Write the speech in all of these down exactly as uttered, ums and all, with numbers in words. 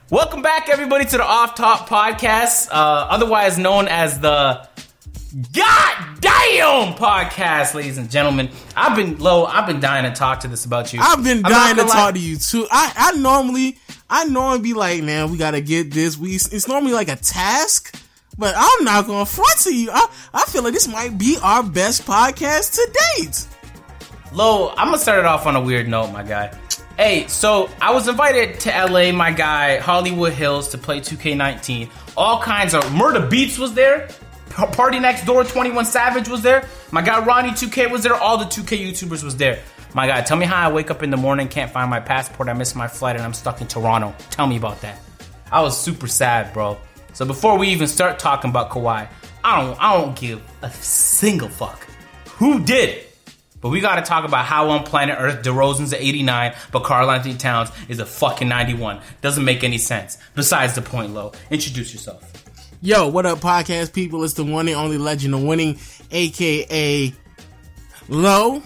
Welcome back, everybody, to the Off Top Podcast, uh, otherwise known as the Goddamn Podcast, ladies and gentlemen. I've been low. I've been dying to talk to this about you. I've been dying to lie. talk to you too. I, I normally, I normally be like, man, we gotta get this. We it's normally like a task, but I'm not gonna front to you. I, I feel like this might be our best podcast to date. Lo, I'm gonna start it off on a weird note, my guy. Hey, so I was invited to L A, my guy, Hollywood Hills, to play two K nineteen. All kinds of Murder Beats was there. Party Next Door, twenty-one Savage was there. My guy Ronnie two K was there. All the two K YouTubers was there. My guy, tell me how I wake up in the morning, can't find my passport, I missed my flight, and I'm stuck in Toronto. Tell me about that. I was super sad, bro. So before we even start talking about Kawhi, I don't, I don't give a single fuck who did it. But we gotta talk about how on planet Earth DeRozan's an eighty-nine, but Karl-Anthony Towns is a fucking ninety-one. Doesn't make any sense. Besides the point, Lo. Introduce yourself. Yo, what up, podcast people? It's the one and only legend of winning, aka Lo.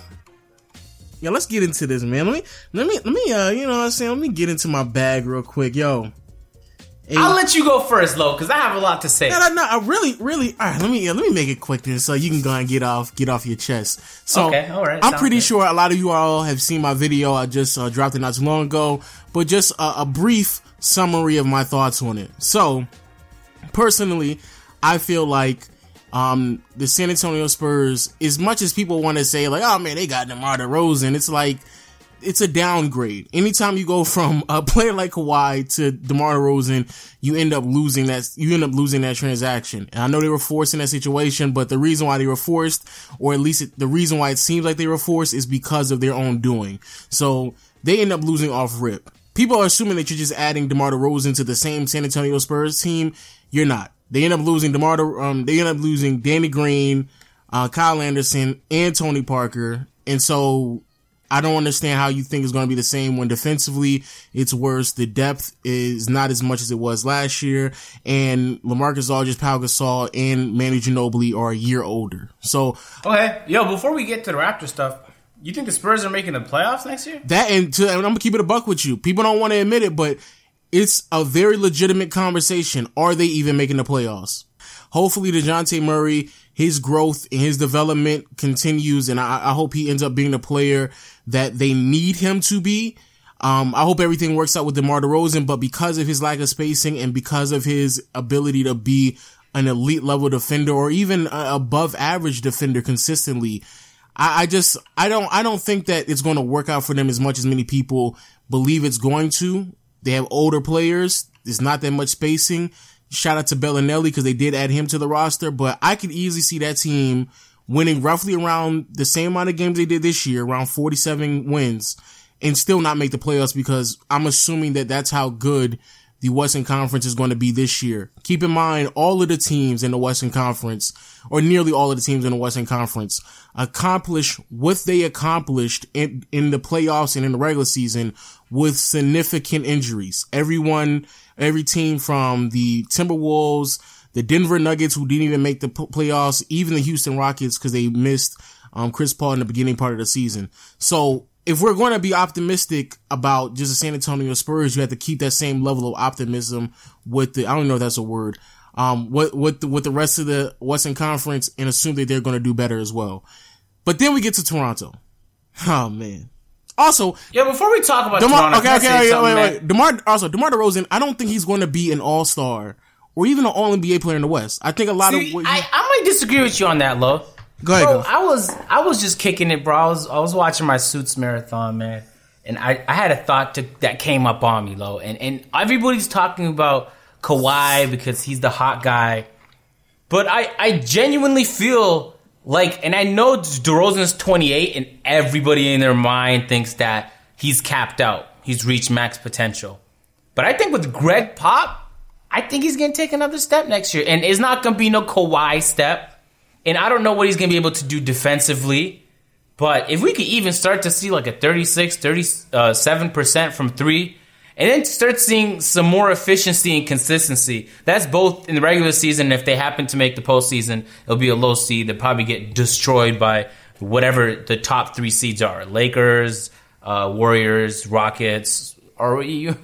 Yo, let's get into this, man. Let me, let me, let me, uh, you know what I'm saying? Let me get into my bag real quick, yo. Hey, I'll let you go first, Lo, because I have a lot to say. No, no, no. I really, really. All right, let me let me make it quick then, so you can go and get off get off your chest. So, okay, all right. I'm pretty good. sure a lot of you all have seen my video. I just uh, dropped it not too long ago, but just a, a brief summary of my thoughts on it. So, personally, I feel like um, the San Antonio Spurs, as much as people want to say like, oh man, they got DeMar DeRozan, it's like. It's a downgrade. Anytime you go from a player like Kawhi to DeMar DeRozan, you end up losing that, you end up losing that transaction. And I know they were forced in that situation, but the reason why they were forced, or at least it, the reason why it seems like they were forced, is because of their own doing. So they end up losing off rip. People are assuming that you're just adding DeMar DeRozan to the same San Antonio Spurs team. You're not. They end up losing DeMar, De, um, they end up losing Danny Green, uh, Kyle Anderson, and Tony Parker. And so, I don't understand how you think it's going to be the same when defensively it's worse. The depth is not as much as it was last year, and LaMarcus Aldridge, Pau Gasol, and Manu Ginobili are a year older. So, okay, yo, before we get to the Raptor stuff, you think the Spurs are making the playoffs next year? That and, to, and I'm gonna keep it a buck with you. People don't want to admit it, but it's a very legitimate conversation. Are they even making the playoffs? Hopefully, DeJounte Murray, his growth and his development continues, and I, I hope he ends up being the player that they need him to be. Um, I hope everything works out with DeMar DeRozan, but because of his lack of spacing and because of his ability to be an elite level defender or even a above average defender consistently, I, I just, I don't, I don't think that it's going to work out for them as much as many people believe it's going to. They have older players. There's not that much spacing. Shout out to Bellinelli because they did add him to the roster, but I could easily see that team winning roughly around the same amount of games they did this year, around forty-seven wins, and still not make the playoffs because I'm assuming that that's how good the Western Conference is going to be this year. Keep in mind, all of the teams in the Western Conference, or nearly all of the teams in the Western Conference, accomplished what they accomplished in, in the playoffs and in the regular season with significant injuries. Everyone, every team from the Timberwolves, the Denver Nuggets, who didn't even make the playoffs, even the Houston Rockets, because they missed um, Chris Paul in the beginning part of the season. So if we're going to be optimistic about just the San Antonio Spurs, you have to keep that same level of optimism with the, I don't know if that's a word, um, with, with the, with the rest of the Western Conference and assume that they're going to do better as well. But then we get to Toronto. Oh, man. Also, yeah, before we talk about DeMar, Toronto, okay, okay, wait, wait, wait. Man. DeMar, also, DeMar DeRozan, I don't think he's going to be an all-star or even an all-N B A player in the West. I think a lot See, of what I, he, I might disagree with you on that, Lo. Go ahead, bro, go. I was I was just kicking it, bro. I was I was watching my Suits marathon, man, and I, I had a thought to, that came up on me, Lo, and and everybody's talking about Kawhi because he's the hot guy, but I I genuinely feel like, and I know DeRozan's twenty-eight, and everybody in their mind thinks that he's capped out, he's reached max potential, but I think with Greg Pop, I think he's gonna take another step next year, and it's not gonna be no Kawhi step. And I don't know what he's going to be able to do defensively. But if we could even start to see like a thirty-six, thirty-seven percent from three, and then start seeing some more efficiency and consistency, that's both in the regular season. And if they happen to make the postseason, it'll be a low seed. They'll probably get destroyed by whatever the top three seeds are. Lakers, uh, Warriors, Rockets. Or you,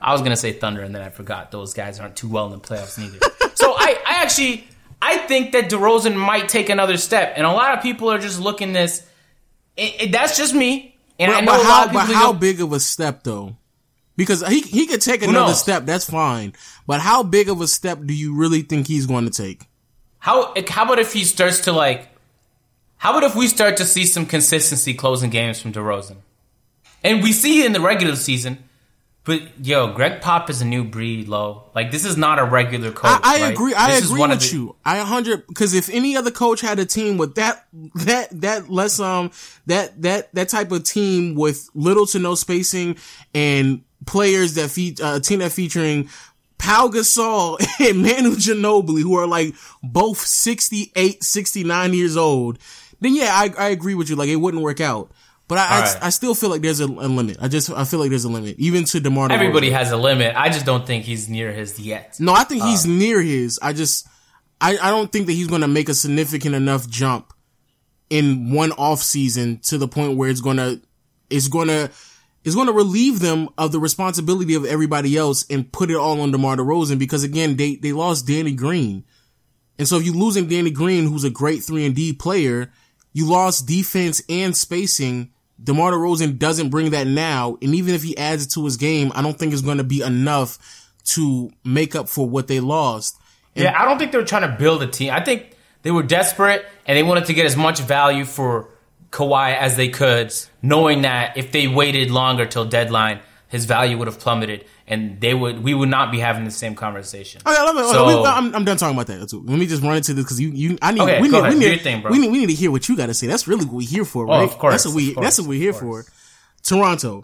I was gonna say Thunder, and then I forgot those guys aren't too well in the playoffs neither. So I, I actually, I think that DeRozan might take another step, and a lot of people are just looking this. It, it, that's just me, and but, I know but a how, lot of people. But how go, big of a step though? Because he he could take another step, that's fine. But how big of a step do you really think he's going to take? How how about if he starts to like? How about if we start to see some consistency closing games from DeRozan? And we see it in the regular season, but yo, Greg Pop is a new breed, Lo. Like, this is not a regular coach. I, I right? agree. I this agree with the, you. I a hundred because if any other coach had a team with that that that less um that that that type of team with little to no spacing and players that feed uh, a team that featuring Pau Gasol and Manu Ginobili, who are like both sixty-eight, sixty-nine years old, then yeah, I, I agree with you. Like, it wouldn't work out. But I, right. I, I still feel like there's a, a limit. I just, I feel like there's a limit. Even to DeMar DeRozan. Everybody has a limit. I just don't think he's near his yet. No, I think he's uh, near his. I just, I, I don't think that he's going to make a significant enough jump in one off season to the point where it's going to, it's going to, it's going to relieve them of the responsibility of everybody else and put it all on DeMar DeRozan, because again, they, they lost Danny Green. And so if you're losing Danny Green, who's a great three and D player, you lost defense and spacing. DeMar DeRozan doesn't bring that now. And even if he adds it to his game, I don't think it's going to be enough to make up for what they lost. And yeah, I don't think they were trying to build a team. I think they were desperate and they wanted to get as much value for Kawhi as they could, knowing that if they waited longer till deadline, his value would have plummeted, and they would we would not be having the same conversation. Okay, let me, so, we, I'm, I'm done talking about that. Let me just run into this because you, you, I need, okay, we, go need, ahead. we, need, Do your thing, bro. we need, we need to hear what you got to say. That's really what we're here for, right? Oh, of course, that's what we, course, that's what we're here for. Toronto,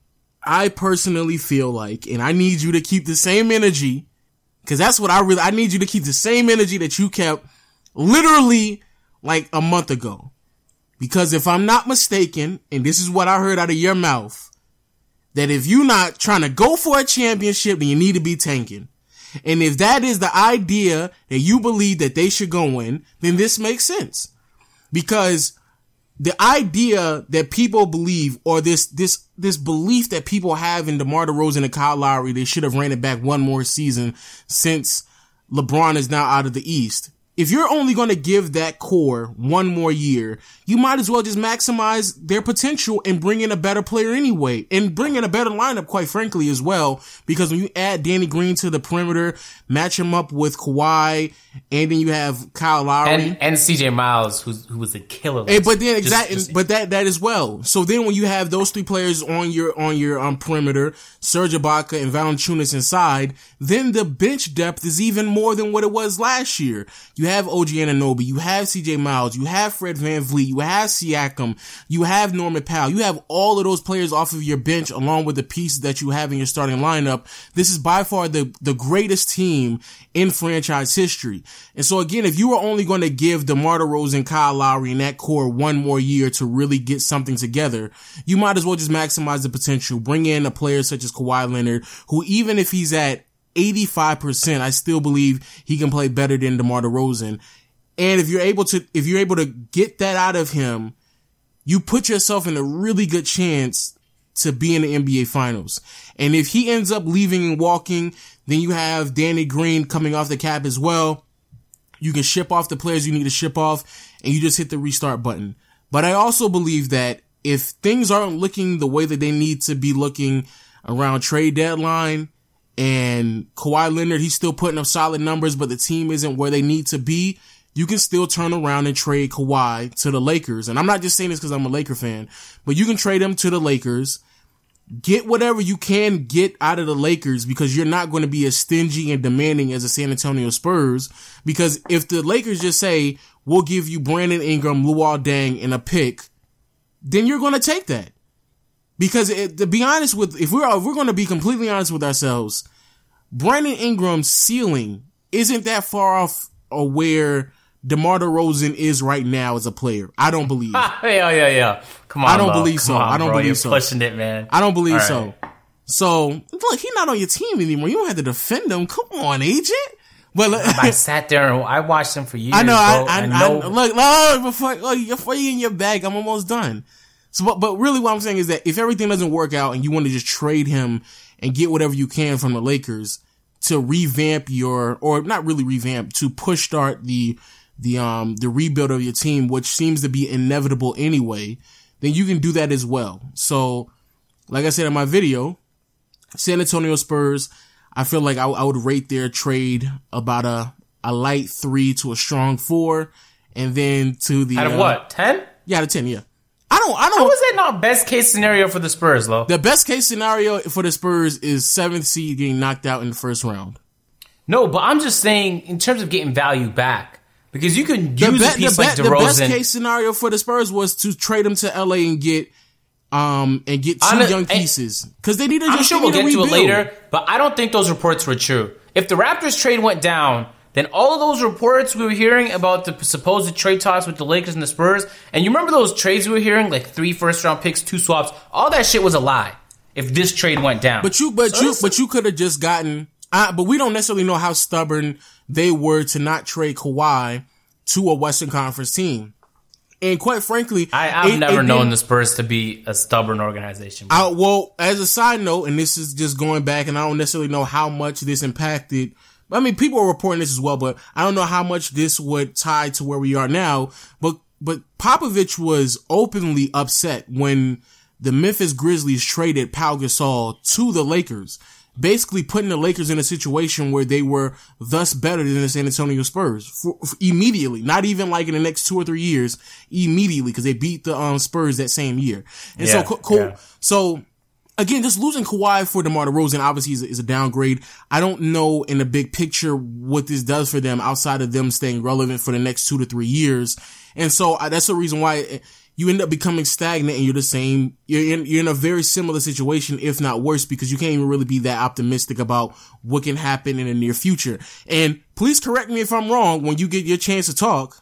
I personally feel like, and I need you to keep the same energy, because that's what I really, I need you to keep the same energy that you kept literally like a month ago. Because if I'm not mistaken, and this is what I heard out of your mouth, that if you're not trying to go for a championship, then you need to be tanking. And if that is the idea that you believe that they should go in, then this makes sense. Because the idea that people believe, or this, this, this belief that people have in DeMar DeRozan and Kyle Lowry, they should have ran it back one more season since LeBron is now out of the East. If you're only going to give that core one more year, you might as well just maximize their potential and bring in a better player anyway, and bring in a better lineup, quite frankly, as well. Because when you add Danny Green to the perimeter, match him up with Kawhi, and then you have Kyle Lowry and, and C J Miles, who's, who was a killer. And, but then exactly, but that that as well. So then when you have those three players on your on your um perimeter, Serge Ibaka and Valanciunas inside, then the bench depth is even more than what it was last year. You have O G Anunoby, you have C J Miles, you have Fred VanVleet, you have Siakam, you have Norman Powell, you have all of those players off of your bench along with the pieces that you have in your starting lineup. This is by far the the greatest team in franchise history. And so again, if you are only going to give DeMar DeRozan, Kyle Lowry, and that core one more year to really get something together, you might as well just maximize the potential. Bring in a player such as Kawhi Leonard, who even if he's at eighty-five percent, I still believe he can play better than DeMar DeRozan. And if you're able to, if you're able to get that out of him, you put yourself in a really good chance to be in the N B A Finals. And if he ends up leaving and walking, then you have Danny Green coming off the cap as well. You can ship off the players you need to ship off, and you just hit the restart button. But I also believe that if things aren't looking the way that they need to be looking around trade deadline, and Kawhi Leonard, he's still putting up solid numbers, but the team isn't where they need to be, you can still turn around and trade Kawhi to the Lakers. And I'm not just saying this because I'm a Laker fan, but you can trade him to the Lakers. Get whatever you can get out of the Lakers, because you're not going to be as stingy and demanding as the San Antonio Spurs. Because if the Lakers just say, we'll give you Brandon Ingram, Luol Deng, and a pick, then you're going to take that. Because it, to be honest with, if we're, if we're going to be completely honest with ourselves, Brandon Ingram's ceiling isn't that far off of where DeMar DeRozan is right now as a player. I don't believe. yeah, yeah, yeah. Come on, I don't bro. believe Come so. on, I don't bro. believe You're so. Pushing it, man. I don't believe All so. right. So look, he's not on your team anymore. You don't have to defend him. Come on, agent. But look, I sat there and I watched him for years. I know. Bro. I, I, I know. I, look, look, before, look, before you in your bag, I'm almost done. So, but, but really what I'm saying is that if everything doesn't work out and you want to just trade him and get whatever you can from the Lakers to revamp your, or not really revamp, to push start the, the, um, the rebuild of your team, which seems to be inevitable anyway, then you can do that as well. So, like I said in my video, San Antonio Spurs, I feel like I, I would rate their trade about a, a light three to a strong four, and then to the out of uh, what ten? Yeah, out of ten. Yeah, I don't. I don't. How is that not best case scenario for the Spurs, Lo? The best case scenario for the Spurs is seventh seed getting knocked out in the first round. No, but I'm just saying in terms of getting value back, because you can The, use be- a piece the, be- like the DeRozan. best case scenario for the Spurs was to trade them to L A and get um and get two Hon- young pieces because they need to. I'm just sure they we'll need get to it rebuild. later, but I don't think those reports were true. If the Raptors trade went down, then all of those reports we were hearing about the supposed trade talks with the Lakers and the Spurs, and you remember those trades we were hearing, like three first round picks, two swaps, all that shit was a lie. If this trade went down, But you, but So you, listen- but you could have just gotten. Uh, but we don't necessarily know how stubborn they were to not trade Kawhi to a Western Conference team. And quite frankly, I, I've it- never it known didn't- the Spurs to be a stubborn organization. I, well, as a side note, and this is just going back, and I don't necessarily know how much this impacted. I mean, people are reporting this as well, but I don't know how much this would tie to where we are now. But but Popovich was openly upset when the Memphis Grizzlies traded Pau Gasol to the Lakers, basically putting the Lakers in a situation where they were thus better than the San Antonio Spurs for, for immediately, not even like in the next two or three years, immediately, because they beat the um, Spurs that same year. And Yeah, so, cool. yeah. So again, just losing Kawhi for DeMar DeRozan obviously is a, is a downgrade. I don't know in the big picture what this does for them outside of them staying relevant for the next two to three years. And so uh, that's the reason why you end up becoming stagnant and you're the same. You're in, you're in a very similar situation, if not worse, because you can't even really be that optimistic about what can happen in the near future. And please correct me if I'm wrong when you get your chance to talk.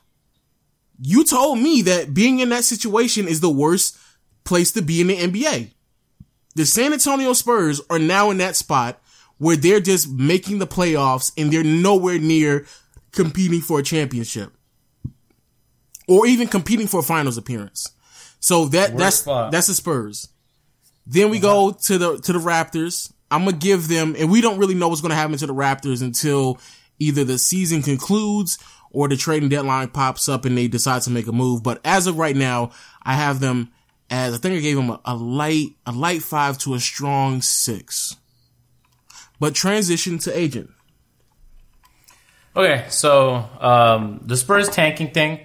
You told me that being in that situation is the worst place to be in the N B A. The San Antonio Spurs are now in that spot where they're just making the playoffs and they're nowhere near competing for a championship or even competing for a finals appearance. So that, Worst that's, spot. that's the Spurs. Then we go to the, to the Raptors. I'm going to give them, and we don't really know what's going to happen to the Raptors until either the season concludes or the trading deadline pops up and they decide to make a move. But as of right now, I have them as, I think I gave them a, a light, a light five to a strong six. But transition to agent. Okay, so um, the Spurs tanking thing,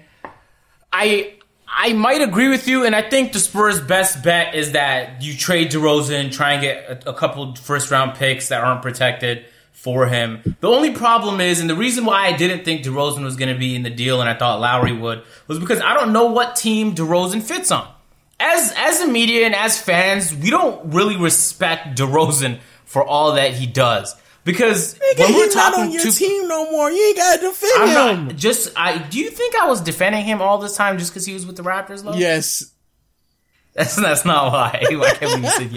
I I might agree with you, and I think the Spurs' best bet is that you trade DeRozan, try and get a, a couple first round picks that aren't protected for him. The only problem is, and the reason why I didn't think DeRozan was going to be in the deal, and I thought Lowry would, was because I don't know what team DeRozan fits on. As as a media and as fans, we don't really respect DeRozan for all that he does. Because Nigga, when we're he's not talking on your to team no more. You ain't gotta defend I'm him. not just. I do you think I was defending him all this time just because he was with the Raptors? Though? Yes. That's that's not why. I can't believe you said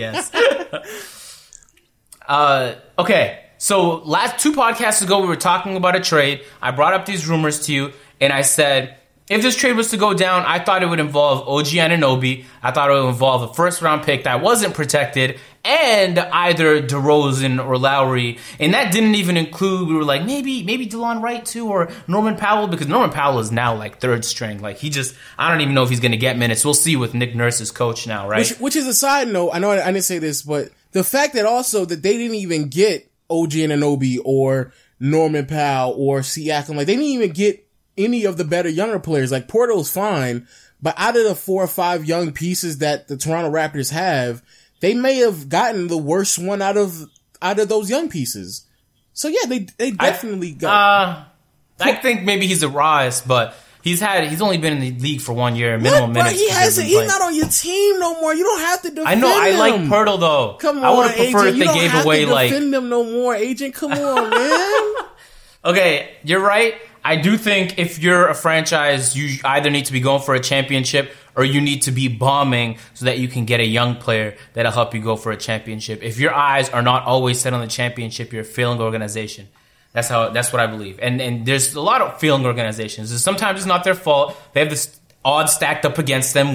yes. uh, okay, so last two podcasts ago, we were talking about a trade. I brought up these rumors to you, and I said if this trade was to go down, I thought it would involve O G Anunoby. I thought it would involve a first round pick that wasn't protected, and either DeRozan or Lowry. And that didn't even include, we were like, maybe maybe DeLon Wright too, or Norman Powell, because Norman Powell is now like third string. Like he just, I don't even know if he's going to get minutes. We'll see with Nick Nurse's coach now, right? Which, which is a side note. I know I, I didn't say this, but the fact that also that they didn't even get O G Anunoby or Norman Powell or Siakam, like they didn't even get any of the better younger players. Like Porto's fine, but out of the four or five young pieces that the Toronto Raptors have, they may have gotten the worst one out of out of those young pieces. So yeah, they they definitely I, got. Uh, I think maybe he's a rise, but he's had he's only been in the league for one year, minimum What, bro? minutes. He he's hasn't. been He's playing. not on your team no more. You don't have to defend I know. I him. like Pirtle though. Come on, I would have preferred agent. if You they don't gave have away to like. defend them no more, agent. Come on, man. Okay, you're right. I do think if you're a franchise, you either need to be going for a championship or you need to be bombing so that you can get a young player that'll help you go for a championship. If your eyes are not always set on the championship, you're a failing organization. That's how. That's what I believe. And and there's a lot of failing organizations. Sometimes it's not their fault. They have this odds stacked up against them when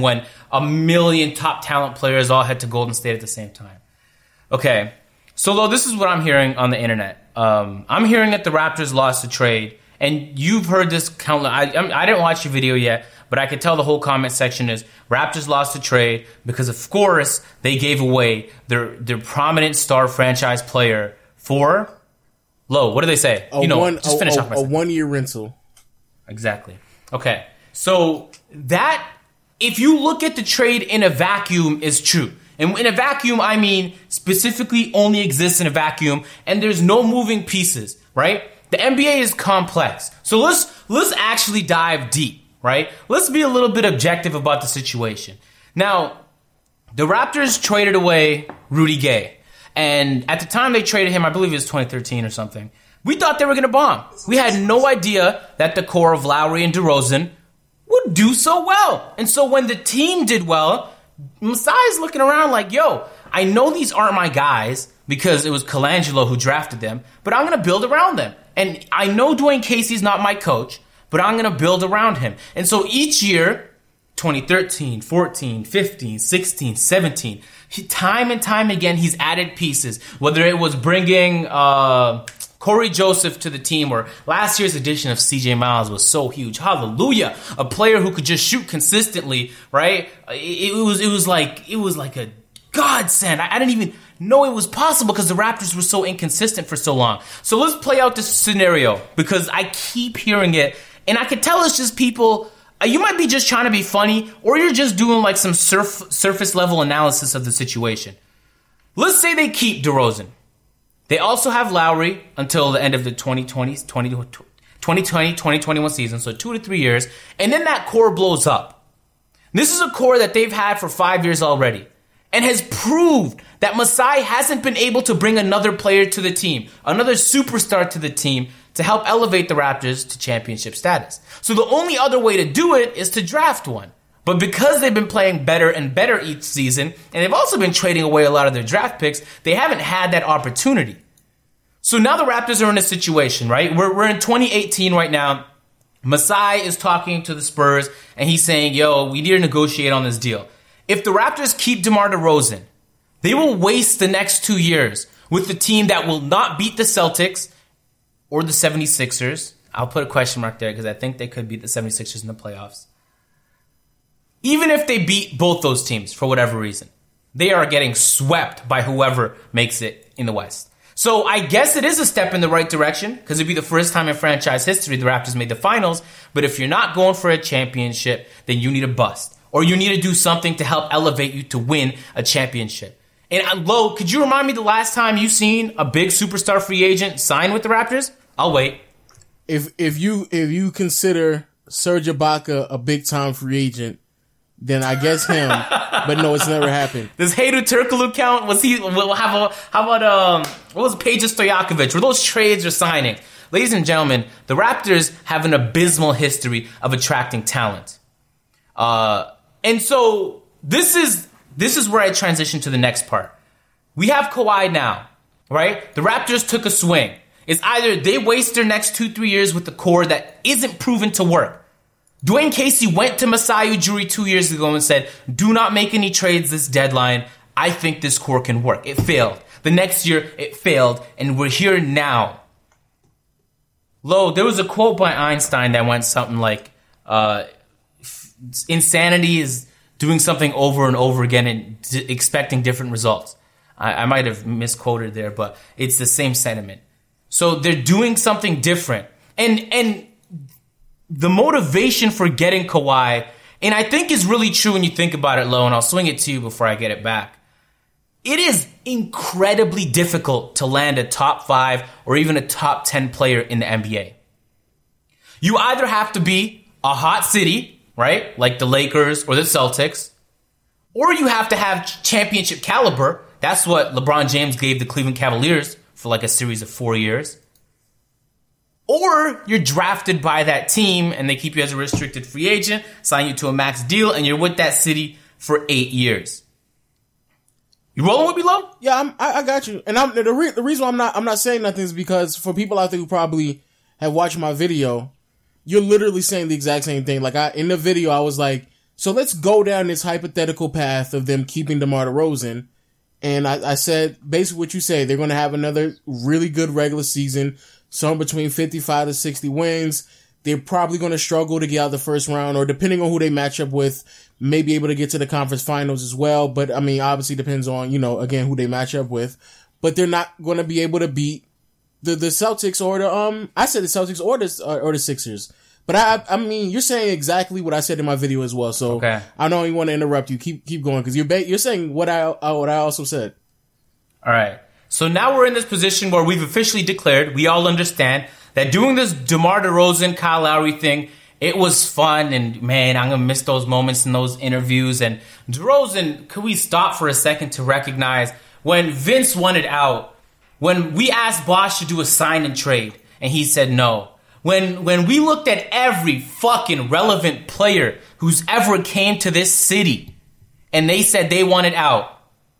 a million top talent players all head to Golden State at the same time. Okay, so Lo, this is what I'm hearing on the internet. Um, I'm hearing that the Raptors lost the trade, and you've heard this countless. I, I didn't watch your video yet, but I could tell the whole comment section is Raptors lost the trade because, of course, they gave away their their prominent star franchise player for Lo. What do they say? A you know, one, just finish a, off my a one year rental. Exactly. Okay, so that if you look at the trade in a vacuum is true. And in a vacuum, I mean specifically only exists in a vacuum, and there's no moving pieces, right? The N B A is complex. So let's let's actually dive deep, right? Let's be a little bit objective about the situation. Now, the Raptors traded away Rudy Gay, and at the time they traded him, I believe it was twenty thirteen or something, we thought they were going to bomb. We had no idea that the core of Lowry and DeRozan would do so well. And so when the team did well, Masai's looking around like, yo, I know these aren't my guys because it was Colangelo who drafted them, but I'm going to build around them. And I know Dwayne Casey's not my coach, but I'm going to build around him. And so each year, twenty thirteen, fourteen, fifteen, sixteen, seventeen, he, time and time again, he's added pieces, whether it was bringing uh, Corey Joseph to the team, or last year's edition of C J Miles was so huge. Hallelujah. A player who could just shoot consistently, right? It, it was it was like it was like a godsend. I, I didn't even know it was possible because the Raptors were so inconsistent for so long. So let's play out this scenario because I keep hearing it, and I can tell it's just people. Uh, you might be just trying to be funny, or you're just doing like some surf, surface level analysis of the situation. Let's say they keep DeRozan. They also have Lowry until the end of the twenty twenty, twenty twenty, twenty twenty-one season, so two to three years. And then that core blows up. This is a core that they've had for five years already and has proved that Masai hasn't been able to bring another player to the team, another superstar to the team to help elevate the Raptors to championship status. So the only other way to do it is to draft one. But because they've been playing better and better each season, and they've also been trading away a lot of their draft picks, they haven't had that opportunity. So now the Raptors are in a situation, right? We're, we're in twenty eighteen right now. Masai is talking to the Spurs, and he's saying, yo, we need to negotiate on this deal. If the Raptors keep DeMar DeRozan, they will waste the next two years with the team that will not beat the Celtics or the seventy-sixers. I'll put a question mark there because I think they could beat the seventy-sixers in the playoffs. Even if they beat both those teams for whatever reason, they are getting swept by whoever makes it in the West. So I guess it is a step in the right direction because it'd be the first time in franchise history the Raptors made the finals. But if you're not going for a championship, then you need a bust. Or you need to do something to help elevate you to win a championship. And Lo, could you remind me the last time you seen a big superstar free agent sign with the Raptors? I'll wait. If if you if you consider Serge Ibaka a big time free agent, then I guess him. But no, it's never happened. Does Hedo Turkoglu count? Was he? How about, how about um? What was Peja Stojakovic? Were those trades or signings? Ladies and gentlemen, the Raptors have an abysmal history of attracting talent. Uh, and so this is this is where I transition to the next part. We have Kawhi now, right? The Raptors took a swing. It's either they waste their next two, three years with the core that isn't proven to work. Dwayne Casey went to Masai Ujiri two years ago and said, do not make any trades this deadline. I think this core can work. It failed. The next year, it failed, and we're here now. Lo, there was a quote by Einstein that went something like, uh, insanity is doing something over and over again and d- expecting different results. I, I might have misquoted there, but it's the same sentiment. So they're doing something different. And, and, the motivation for getting Kawhi, and I think is really true when you think about it, Lo, and I'll swing it to you before I get it back. It is incredibly difficult to land a top five or even a top ten player in the N B A. You either have to be a hot city, right, like the Lakers or the Celtics, or you have to have championship caliber. That's what LeBron James gave the Cleveland Cavaliers for like a series of four years. Or you're drafted by that team and they keep you as a restricted free agent, sign you to a max deal, and you're with that city for eight years. You rolling with me, Lo? Yeah, I'm, I, I got you. And I'm, the, re- the reason why I'm not I'm not saying nothing is because for people out there who probably have watched my video, you're literally saying the exact same thing. Like I in the video, I was like, So let's go down this hypothetical path of them keeping DeMar DeRozan. And I, I said, basically what you say, they're going to have another really good regular season, somewhere between fifty-five to sixty wins. They're probably going to struggle to get out of the first round, or depending on who they match up with, may be able to get to the conference finals as well. But I mean, obviously depends on, you know, again, who they match up with. But they're not going to be able to beat the, the Celtics or the, um, I said the Celtics or the, or, or the Sixers. But I, I mean, you're saying exactly what I said in my video as well. So okay. I don't even want to interrupt you. Keep, keep going. Cause you're, ba- you're saying what I, what I also said. All right. So now we're in this position where we've officially declared, we all understand that doing this DeMar DeRozan, Kyle Lowry thing, it was fun, and man, I'm going to miss those moments in those interviews. And DeRozan, could we stop for a second to recognize when Vince wanted out, when we asked Bosh to do a sign and trade, and he said no. When when we looked at every fucking relevant player who's ever came to this city, and they said they wanted out,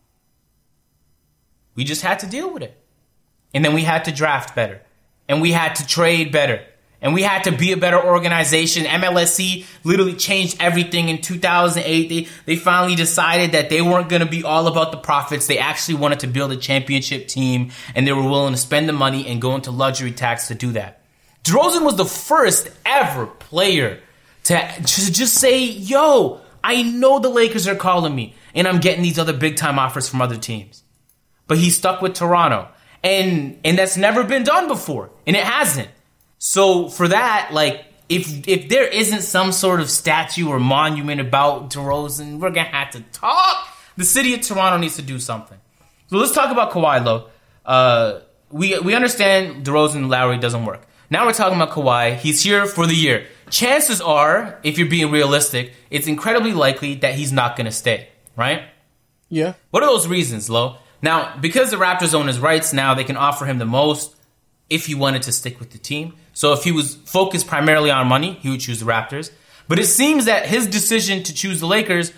we just had to deal with it. And then we had to draft better. And we had to trade better. And we had to be a better organization. M L S C literally changed everything in two thousand eight. They, they finally decided that they weren't going to be all about the profits. They actually wanted to build a championship team. And they were willing to spend the money and go into luxury tax to do that. DeRozan was the first ever player to just say, yo, I know the Lakers are calling me. And I'm getting these other big time offers from other teams. But he stuck with Toronto. And and that's never been done before. And it hasn't. So for that, like, if if there isn't some sort of statue or monument about DeRozan, we're going to have to talk. The city of Toronto needs to do something. So let's talk about Kawhi, though. Uh, we, we understand DeRozan and Lowry doesn't work. Now we're talking about Kawhi. He's here for the year. Chances are, if you're being realistic, it's incredibly likely that he's not going to stay, right? Yeah. What are those reasons, Lo? Now, because the Raptors own his rights now, they can offer him the most if he wanted to stick with the team. So if he was focused primarily on money, he would choose the Raptors. But it seems that his decision to choose the Lakers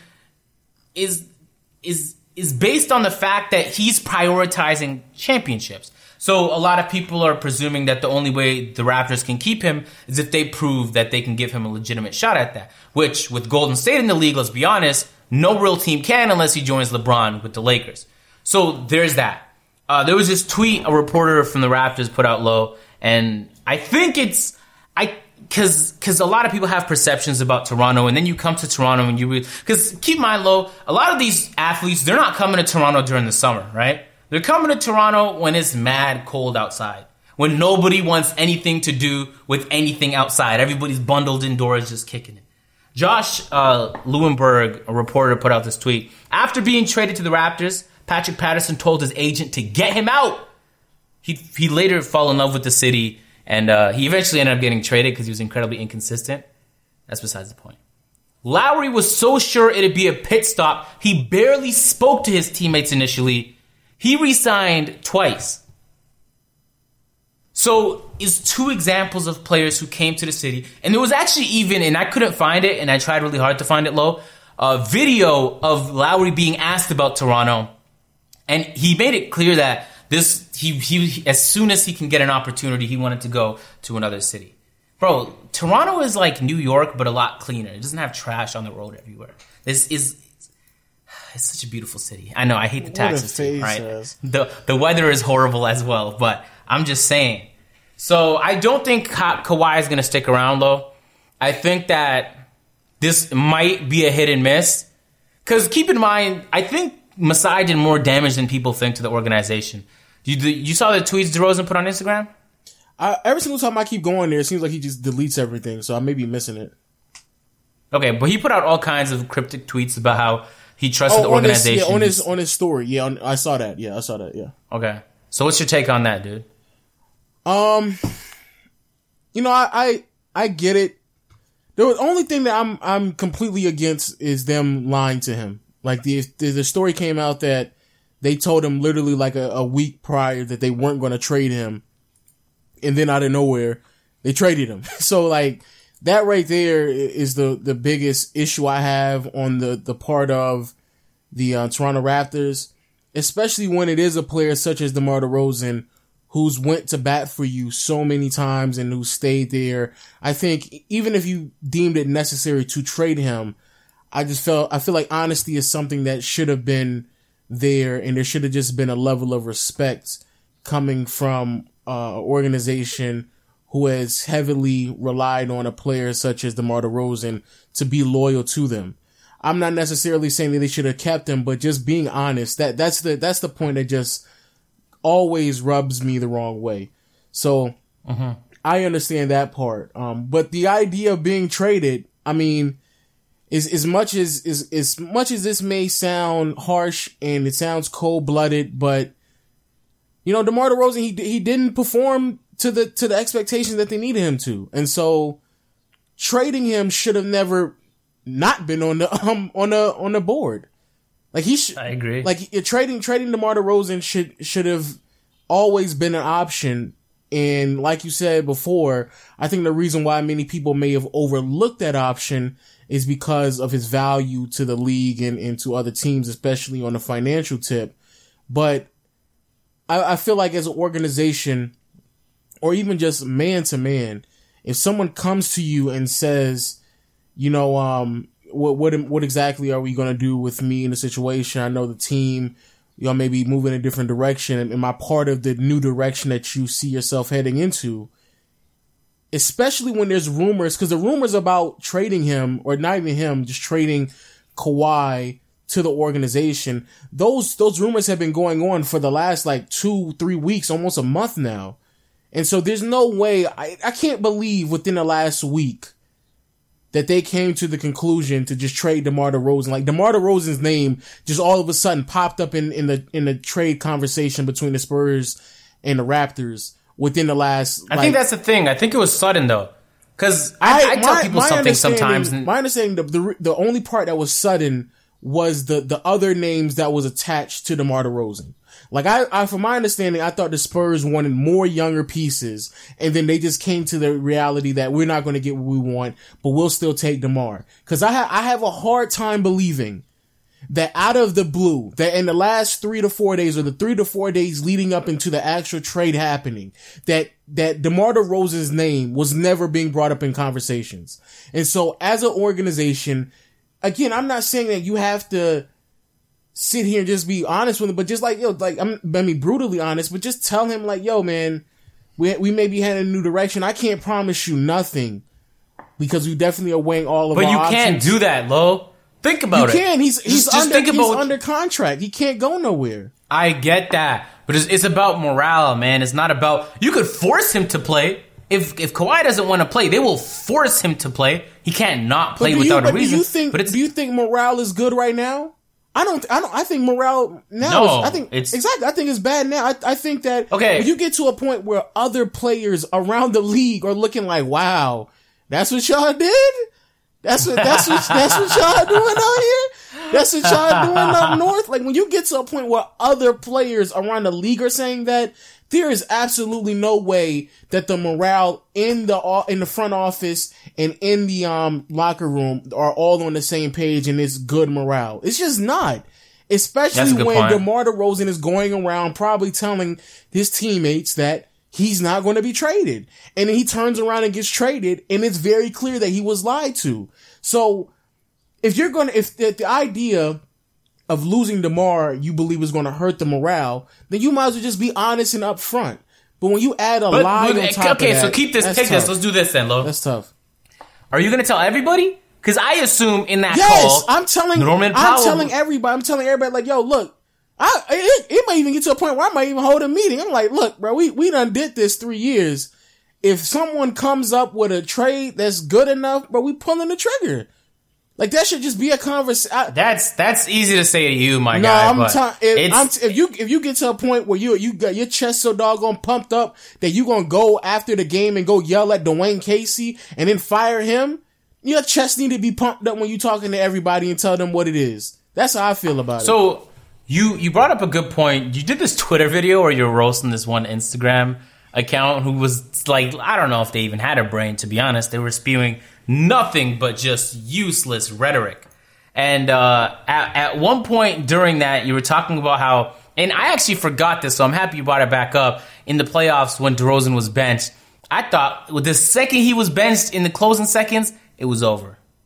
is is is based on the fact that he's prioritizing championships. So a lot of people are presuming that the only way the Raptors can keep him is if they prove that they can give him a legitimate shot at that. Which, with Golden State in the league, let's be honest, no real team can unless he joins LeBron with the Lakers. So there's that. Uh, there was this tweet a reporter from the Raptors put out, Low, and I think it's I because because a lot of people have perceptions about Toronto, and then you come to Toronto and you because keep in mind, Low, a lot of these athletes, they're not coming to Toronto during the summer, right? They're coming to Toronto when it's mad cold outside, when nobody wants anything to do with anything outside. Everybody's bundled indoors, just kicking it. Josh uh, Lewenberg, a reporter, put out this tweet. After being traded to the Raptors, Patrick Patterson told his agent to get him out. He he later fell in love with the city, and uh, he eventually ended up getting traded because he was incredibly inconsistent. That's besides the point. Lowry was so sure it'd be a pit stop, he barely spoke to his teammates initially. He re-signed twice. So it's two examples of players who came to the city. And there was actually even, and I couldn't find it, and I tried really hard to find it, Low, a video of Lowry being asked about Toronto. And he made it clear that this he he as soon as he can get an opportunity, he wanted to go to another city. Bro, Toronto is like New York, but a lot cleaner. It doesn't have trash on the road everywhere. This is it's such a beautiful city. I know I hate the taxes too, right? Has. The the weather is horrible as well, but I'm just saying. So I don't think Ka- Kawhi is going to stick around, though. I think that this might be a hit and miss. Because keep in mind, I think Masai did more damage than people think to the organization. You you saw the tweets DeRozan put on Instagram? Uh, every single time I keep going there, it seems like he just deletes everything, so I may be missing it. Okay, but he put out all kinds of cryptic tweets about how he trusted oh, the organization. On his, yeah, on his on his story. Yeah, on, I saw that. Yeah, I saw that, yeah. Okay. So what's your take on that, dude? Um, you know, I, I, I get it. The only thing that I'm, I'm completely against is them lying to him. Like the, the, the story came out that they told him literally like a, a week prior that they weren't going to trade him. And then out of nowhere, they traded him. So like that right there is the, the biggest issue I have on the, the part of the uh, Toronto Raptors, especially when it is a player such as DeMar DeRozan, who's went to bat for you so many times and who stayed there. I think even if you deemed it necessary to trade him, I just felt, I feel like honesty is something that should have been there, and there should have just been a level of respect coming from uh, an organization who has heavily relied on a player such as DeMar DeRozan to be loyal to them. I'm not necessarily saying that they should have kept him, but just being honest, that that's the that's the point that just always rubs me the wrong way. So mm-hmm. I understand that part. Um, but the idea of being traded, I mean, is as much as is as much as this may sound harsh and it sounds cold blooded, but you know, DeMar DeRozan, he he didn't perform to the to the expectations that they needed him to, and so trading him should have never not been on the um on the on the board. Like he should, I agree. Like trading trading DeMar DeRozan should should have always been an option. And like you said before, I think the reason why many people may have overlooked that option is because of his value to the league and, and to other teams, especially on the financial tip. But I, I feel like as an organization, or even just man to man, if someone comes to you and says, you know, um, what, what, what exactly are we going to do with me in the situation? I know the team, y'all may be moving in a different direction. And am I part of the new direction that you see yourself heading into? Especially when there's rumors, because the rumors about trading him, or not even him, just trading Kawhi to the organization, those, those rumors have been going on for the last like two, three weeks, almost a month now. And so there's no way, I, I can't believe within the last week that they came to the conclusion to just trade DeMar DeRozan. Like DeMar DeRozan's name just all of a sudden popped up in, in the, in the trade conversation between the Spurs and the Raptors within the last, I like, think that's the thing. I think it was sudden though. Cause I, I, I tell my, people my something sometimes. And my understanding, the, the, the only part that was sudden was the, the other names that was attached to DeMar DeRozan. Like I, I, from my understanding, I thought the Spurs wanted more younger pieces, and then they just came to the reality that we're not going to get what we want, but we'll still take DeMar. Cause I ha- I have a hard time believing that out of the blue, that in the last three to four days, or the three to four days leading up into the actual trade happening, that, that DeMar DeRozan's name was never being brought up in conversations. And so as an organization, again, I'm not saying that you have to sit here and just be honest with him, but just like, yo, like, I'm, I mean, brutally honest, but just tell him like, yo, man, we, we may be heading in a new direction. I can't promise you nothing because we definitely are weighing all of but our you options. Can't do that, Lo. Think about you it. You can. He's, he's, just, just under, think he's about, under contract. He can't go nowhere. I get that, but it's, it's about morale, man. It's not about, you could force him to play. If if Kawhi doesn't want to play, they will force him to play. He can't not play without you, a reason. Do you think, but it's, do you think morale is good right now? I don't, I don't, I think morale now no, is, I think, it's, exactly, I think it's bad now. I, I think that okay. when you get to a point where other players around the league are looking like, wow, that's what y'all did? That's what, that's what, that's what y'all doing out here? That's what y'all doing up north? Like when you get to a point where other players around the league are saying that, there is absolutely no way that the morale in the in the front office and in the um locker room are all on the same page and it's good morale. It's just not. Especially when point. DeMar DeRozan is going around probably telling his teammates that he's not going to be traded. And then he turns around and gets traded, and it's very clear that he was lied to. So if you're going to, if the, the idea of losing DeMar you believe is going to hurt the morale, then you might as well just be honest and upfront. But when you add a but, lie but, on top okay, of that, so keep this, take tough. this. Let's do this then, Lo. That's tough. Are you going to tell everybody? Because I assume in that yes, call, I'm telling, Norman I'm Powell, telling everybody. I'm telling everybody like, yo, look, I it, it might even get to a point where I might even hold a meeting. I'm like, look, bro, we we done did this three years. If someone comes up with a trade that's good enough, bro, we pulling the trigger. Like that should just be a conversation. That's that's easy to say to you, my no, guy. I'm but ta- if, I'm t- if you if you get to a point where you you got your chest so doggone pumped up that you gonna go after the game and go yell at Dwayne Casey and then fire him, your chest need to be pumped up when you talking to everybody and tell them what it is. That's how I feel about so, it. So you you brought up a good point. You did this Twitter video where you're roasting this one Instagram account who was like, I don't know if they even had a brain, to be honest. They were spewing nothing but just useless rhetoric. And uh, at, at one point during that, you were talking about how, and I actually forgot this, so I'm happy you brought it back up, in the playoffs when DeRozan was benched. I thought with the second he was benched in the closing seconds, it was over.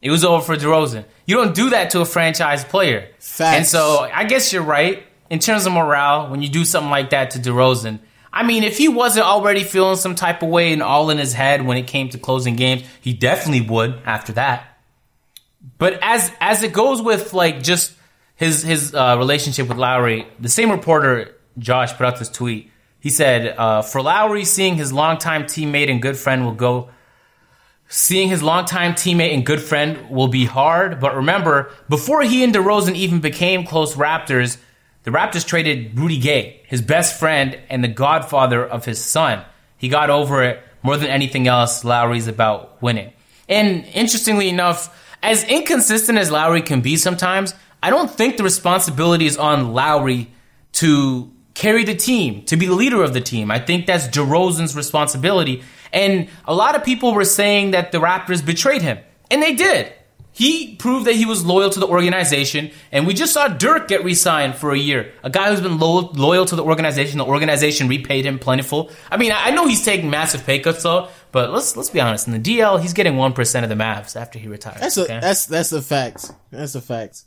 It was over for DeRozan. You don't do that to a franchise player. Facts. And so I guess you're right. In terms of morale, when you do something like that to DeRozan, I mean, if he wasn't already feeling some type of way and all in his head when it came to closing games, he definitely would after that. But as as it goes with like just his his uh, relationship with Lowry, the same reporter, Josh, put out this tweet. He said, uh, for Lowry, seeing his longtime teammate and good friend will go... Seeing his longtime teammate and good friend will be hard, but remember, before he and DeRozan even became close Raptors, the Raptors traded Rudy Gay, his best friend and the godfather of his son. He got over it more than anything else. Lowry's about winning. And interestingly enough, as inconsistent as Lowry can be sometimes, I don't think the responsibility is on Lowry to carry the team, to be the leader of the team. I think that's DeRozan's responsibility. And a lot of people were saying that the Raptors betrayed him. And they did. He proved that he was loyal to the organization. And we just saw Dirk get re-signed for a year. A guy who's been lo- loyal to the organization. The organization repaid him plentiful. I mean, I know he's taking massive pay cuts, though. But let's let's be honest. In the D L, he's getting one percent of the Mavs after he retires. That's a, okay? that's, that's a fact. That's a fact.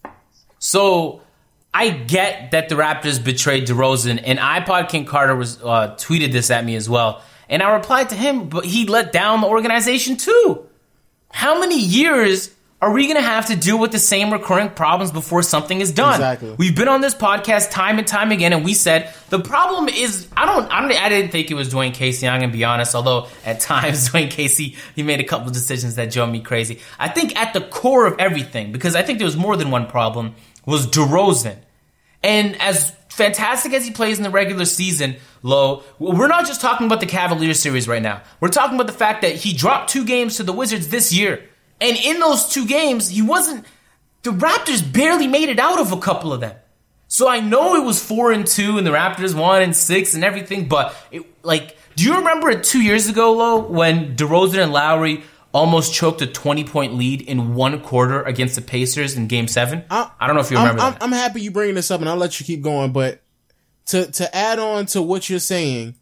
So... I get that the Raptors betrayed DeRozan, and iPod King Carter was uh, tweeted this at me as well. And I replied to him, but he let down the organization too. How many years are we going to have to deal with the same recurring problems before something is done? Exactly. We've been on this podcast time and time again, and we said the problem is I don't I don't I didn't think it was Dwayne Casey. I'm gonna be honest, although at times Dwayne Casey he made a couple of decisions that drove me crazy. I think at the core of everything, because I think there was more than one problem, was DeRozan. And as fantastic as he plays in the regular season, Lo, we're not just talking about the Cavaliers series right now. We're talking about the fact that he dropped two games to the Wizards this year. And in those two games, he wasn't... The Raptors barely made it out of a couple of them. So I know it was four and two and the Raptors one and six and everything, but it, like, do you remember it two years ago, Lo, when DeRozan and Lowry almost choked a twenty-point lead in one quarter against the Pacers in Game seven? I, I don't know if you remember I'm, that. I'm happy you bringing this up, and I'll let you keep going, but to to add on to what you're saying,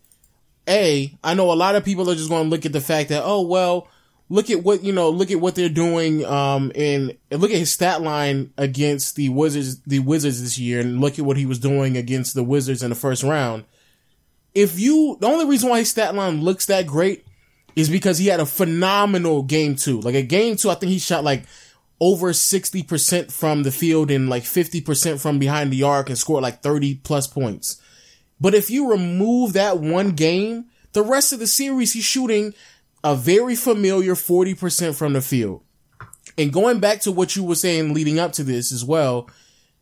A, I know a lot of people are just going to look at the fact that, oh, well, look at what, you know, look at what they're doing, um, and, and look at his stat line against the Wizards, the Wizards this year, and look at what he was doing against the Wizards in the first round. If you, the only reason why his stat line looks that great is because he had a phenomenal game two. Like a game two, I think he shot like over sixty percent from the field and like fifty percent from behind the arc and scored like thirty plus points. But if you remove that one game, the rest of the series, he's shooting a very familiar forty percent from the field. And going back to what you were saying leading up to this as well,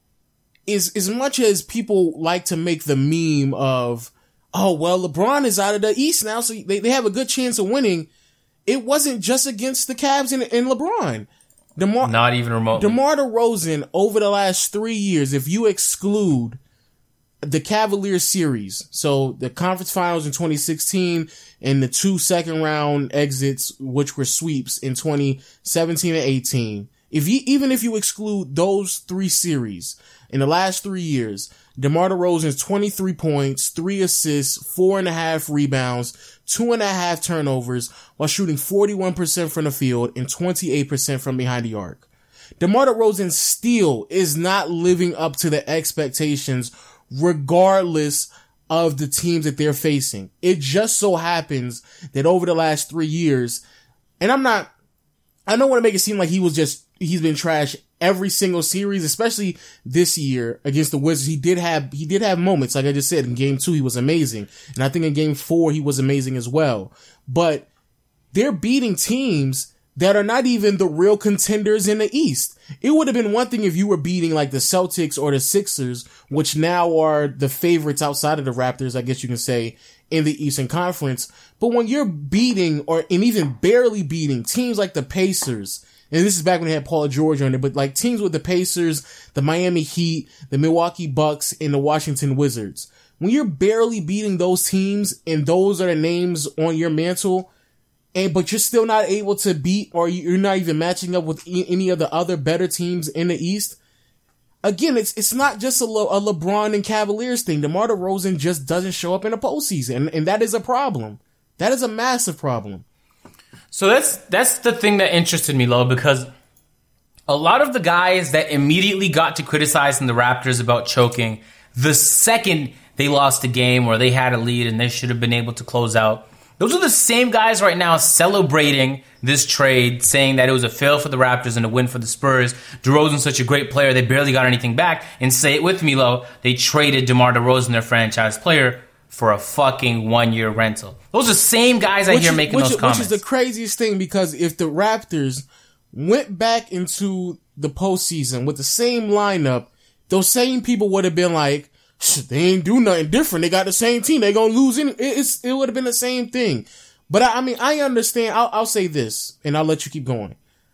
is as much as people like to make the meme of, oh, well, LeBron is out of the East now, so they, they have a good chance of winning. It wasn't just against the Cavs and, and LeBron. DeMar, Not even remotely. DeMar DeRozan, over the last three years, if you exclude the Cavaliers series, so the conference finals in twenty sixteen and the two second round exits, which were sweeps in twenty seventeen and eighteen, if you, even if you exclude those three series in the last three years, DeMar DeRozan's twenty-three points, three assists, four and a half rebounds, two and a half turnovers, while shooting forty-one percent from the field and twenty-eight percent from behind the arc. DeMar DeRozan still is not living up to the expectations regardless of the teams that they're facing. It just so happens that over the last three years, and I'm not, I don't want to make it seem like he was just, he's been trash every single series, especially this year against the Wizards. He did have, he did have moments. Like I just said, in game two, he was amazing. And I think in game four, he was amazing as well. But they're beating teams that are not even the real contenders in the East. It would have been one thing if you were beating like the Celtics or the Sixers, which now are the favorites outside of the Raptors, I guess you can say, in the Eastern Conference. But when you're beating or and even barely beating teams like the Pacers, and this is back when they had Paul George on it, but like teams with the Pacers, the Miami Heat, the Milwaukee Bucks, and the Washington Wizards, when you're barely beating those teams and those are the names on your mantle, and but you're still not able to beat, or you're not even matching up with any of the other better teams in the East. Again, it's it's not just a, Le, a LeBron and Cavaliers thing. DeMar DeRozan just doesn't show up in the postseason, and, and that is a problem. That is a massive problem. So that's that's the thing that interested me, Lo, because A lot of the guys that immediately got to criticizing the Raptors about choking the second they lost a game or they had a lead and they should have been able to close out, those are the same guys right now celebrating this trade, saying that it was a fail for the Raptors and a win for the Spurs. DeRozan's such a great player, they barely got anything back. And say it with me, Lo, they traded DeMar DeRozan, their franchise player, for a fucking one-year rental. Those are the same guys I which hear is, making which those is, comments. Which is the craziest thing, because if the Raptors went back into the postseason with the same lineup, those same people would have been like, they ain't do nothing different. They got the same team. They gonna lose. Any- it's, it would have been the same thing. But I, I mean, I understand. I'll, I'll say this, and I'll let you keep going.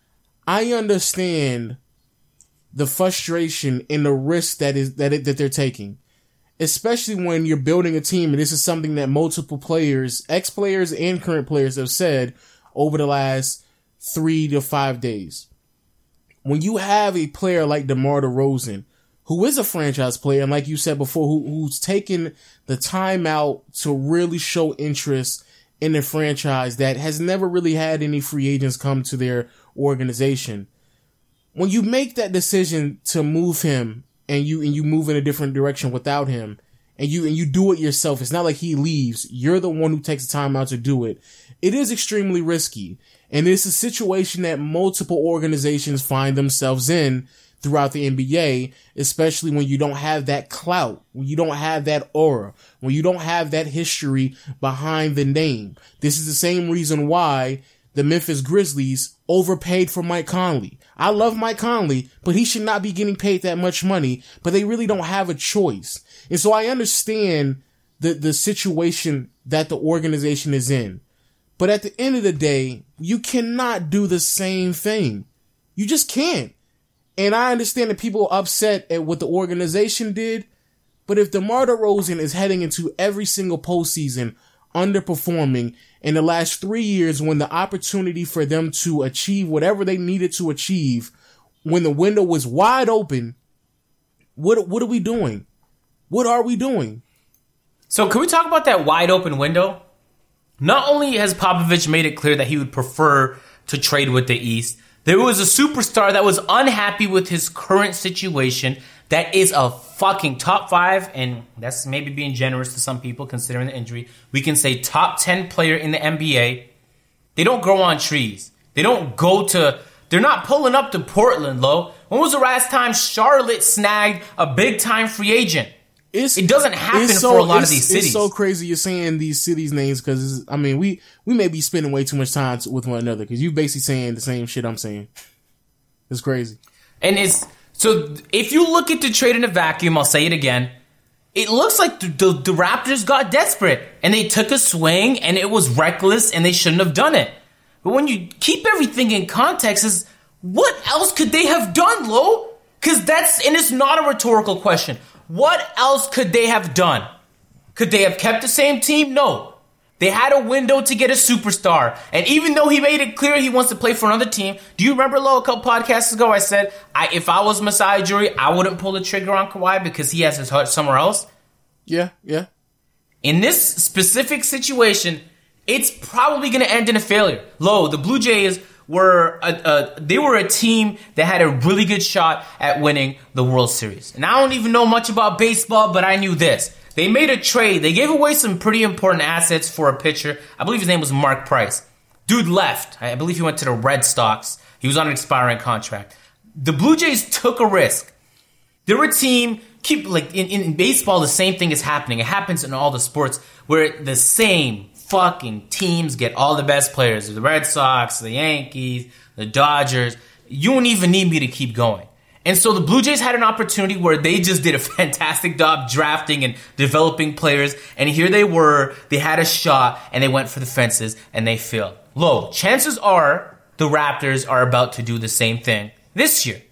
I understand the frustration and the risk that is that it, that they're taking, especially when you're building a team. And this is something that multiple players, ex-players and current players, have said over the last three to five days. When you have a player like DeMar DeRozan, who is a franchise player, and like you said before, who, who's taken the time out to really show interest in the franchise that has never really had any free agents come to their organization. When you make that decision to move him and you, and you move in a different direction without him, and you, and you do it yourself, it's not like he leaves. You're the one who takes the time out to do it. It is extremely risky. And it's a situation that multiple organizations find themselves in throughout the N B A, especially when you don't have that clout, when you don't have that aura, when you don't have that history behind the name. This is the same reason why the Memphis Grizzlies overpaid for Mike Conley. I love Mike Conley, but he should not be getting paid that much money, but they really don't have a choice. And so I understand the, the situation that the organization is in. But at the end of the day, you cannot do the same thing. You just can't. And I understand that people are upset at what the organization did, but if DeMar DeRozan is heading into every single postseason underperforming in the last three years when the opportunity for them to achieve whatever they needed to achieve, when the window was wide open, what what are we doing? What are we doing? So can we talk about that wide open window? Not only has Popovich made it clear that he would prefer to trade with the East, there was a superstar that was unhappy with his current situation that is a fucking top five, and that's maybe being generous to some people considering the injury. We can say top ten player in the N B A. They don't grow on trees. They don't go to, they're not pulling up to Portland, Lo. When was the last time Charlotte snagged a big time free agent? It's, it doesn't happen so, for a lot of these cities. It's so crazy you're saying these cities' names because, I mean, we, we may be spending way too much time with one another because you're basically saying the same shit I'm saying. It's crazy. And it's, so if you look at the trade in a vacuum, I'll say it again, it looks like the, the, the Raptors got desperate and they took a swing and it was reckless and they shouldn't have done it. But when you keep everything in context, is what else could they have done, Lo? Because that's, and it's not a rhetorical question. What else could they have done? Could they have kept the same team? No. They had a window to get a superstar. And even though he made it clear he wants to play for another team, do you remember, Lo, a couple podcasts ago, I said, I, if I was Masai Ujiri, I wouldn't pull the trigger on Kawhi because he has his heart somewhere else? Yeah, yeah. In this specific situation, it's probably going to end in a failure. Lo, the Blue Jays were a, a, they were a team that had a really good shot at winning the World Series. And I don't even know much about baseball, but I knew this. They made a trade. They gave away some pretty important assets for a pitcher. I believe his name was Mark Price. Dude left. I believe he went to the Red Sox. He was on an expiring contract. The Blue Jays took a risk. They're a team, keep like in, in baseball, the same thing is happening. It happens in all the sports where the same fucking teams get all the best players. The Red Sox, the Yankees, the Dodgers. You don't even need me to keep going. And so the Blue Jays had an opportunity where they just did a fantastic job drafting and developing players. And here they were, they had a shot and they went for the fences and they failed. Low, chances are the Raptors are about to do the same thing this year.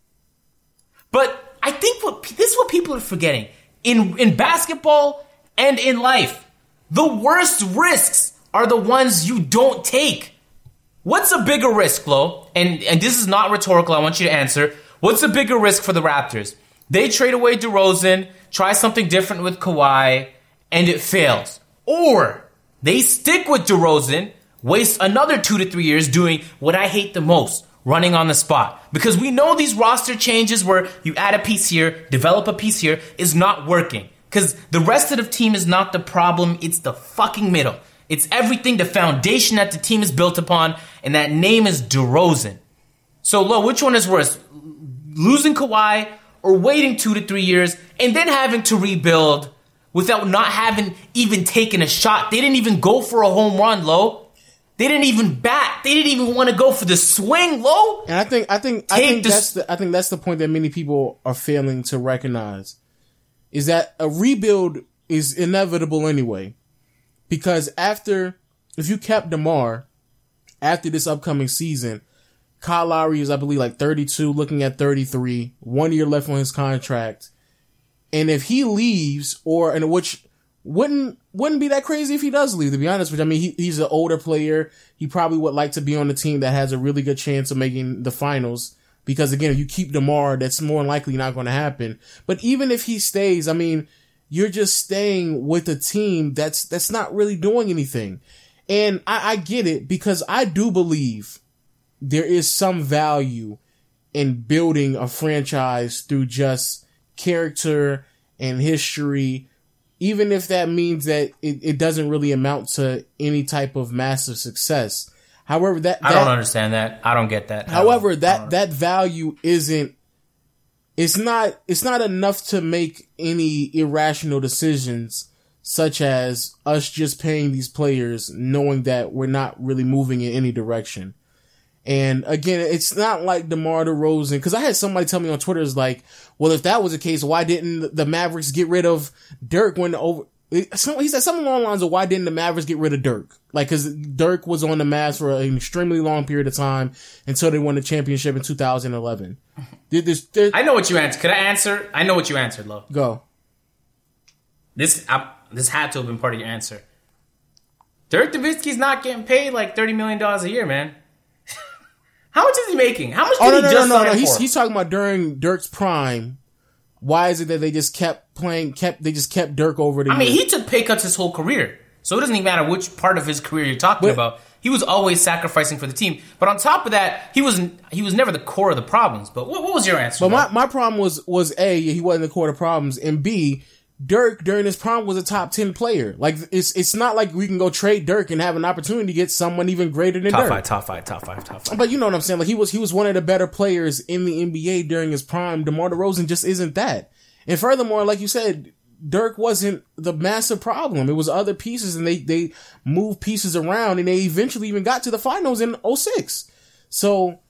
But I think what this is what people are forgetting. In, in basketball and in life, the worst risks are the ones you don't take. What's a bigger risk, Flo? And, and this is not rhetorical. I want you to answer. What's a bigger risk for the Raptors? They trade away DeRozan, try something different with Kawhi, and it fails. Or they stick with DeRozan, waste another two to three years doing what I hate the most, running on the spot. Because we know these roster changes where you add a piece here, develop a piece here, is not working. Because the rest of the team is not the problem. It's the fucking middle. It's everything, the foundation that the team is built upon, and that name is DeRozan. So, Lo, which one is worse? Losing Kawhi or waiting two to three years and then having to rebuild without not having even taken a shot? They didn't even go for a home run, Lo. They didn't even bat. They didn't even want to go for the swing, Lo. And I think I think I think that's the I think that's the point that many people are failing to recognize. Is that a rebuild is inevitable anyway. Because after, if you kept DeMar, after this upcoming season, Kyle Lowry is, I believe, like thirty-two, looking at thirty-three, one year left on his contract. And if he leaves, or, and which wouldn't, wouldn't be that crazy if he does leave, to be honest with you. I mean, he, he's an older player. He probably would like to be on a team that has a really good chance of making the finals. Because again, if you keep DeMar, that's more than likely not going to happen. But even if he stays, I mean, you're just staying with a team that's, that's not really doing anything. And I, I get it, because I do believe there is some value in building a franchise through just character and history, even if that means that it, it doesn't really amount to any type of massive success. However, that, that I don't understand that. I don't get that. However, that, that value isn't, it's not, it's not enough to make any irrational decisions, such as us just paying these players knowing that we're not really moving in any direction. And again, it's not like DeMar DeRozan, because I had somebody tell me on Twitter, is like, well, if that was the case, why didn't the Mavericks get rid of Dirk when over, he said something along the lines of, why didn't the Mavericks get rid of Dirk? Like, cause Dirk was on the Mavs for an extremely long period of time until they won the championship in two thousand eleven. Did this, there, I know what you answered. Could I answer? I know what you answered, Lo. Go. This, I, this had to have been part of your answer. Dirk Nowitzki's not getting paid like thirty million dollars a year, man. How much is he making? How much did oh, no, he no, just no, no, sign no. He's, for? he's talking about during Dirk's prime. Why is it that they just kept playing, kept, they just kept Dirk over the I mean, years? he took pay cuts his whole career. So it doesn't even matter which part of his career you're talking but, about. He was always sacrificing for the team. But on top of that, he was he was never the core of the problems. But what, what was your answer? But my, my problem was, was A, he wasn't the core of the problems, and B, Dirk during his prime was a top ten player. Like, it's it's not like we can go trade Dirk and have an opportunity to get someone even greater than top Dirk. Five, top five, top five, top five. But you know what I'm saying? Like, he was he was one of the better players in the N B A during his prime. DeMar DeRozan just isn't that. And furthermore, like you said, Dirk wasn't the massive problem. It was other pieces, and they, they moved pieces around, and they eventually even got to the finals in oh six. So,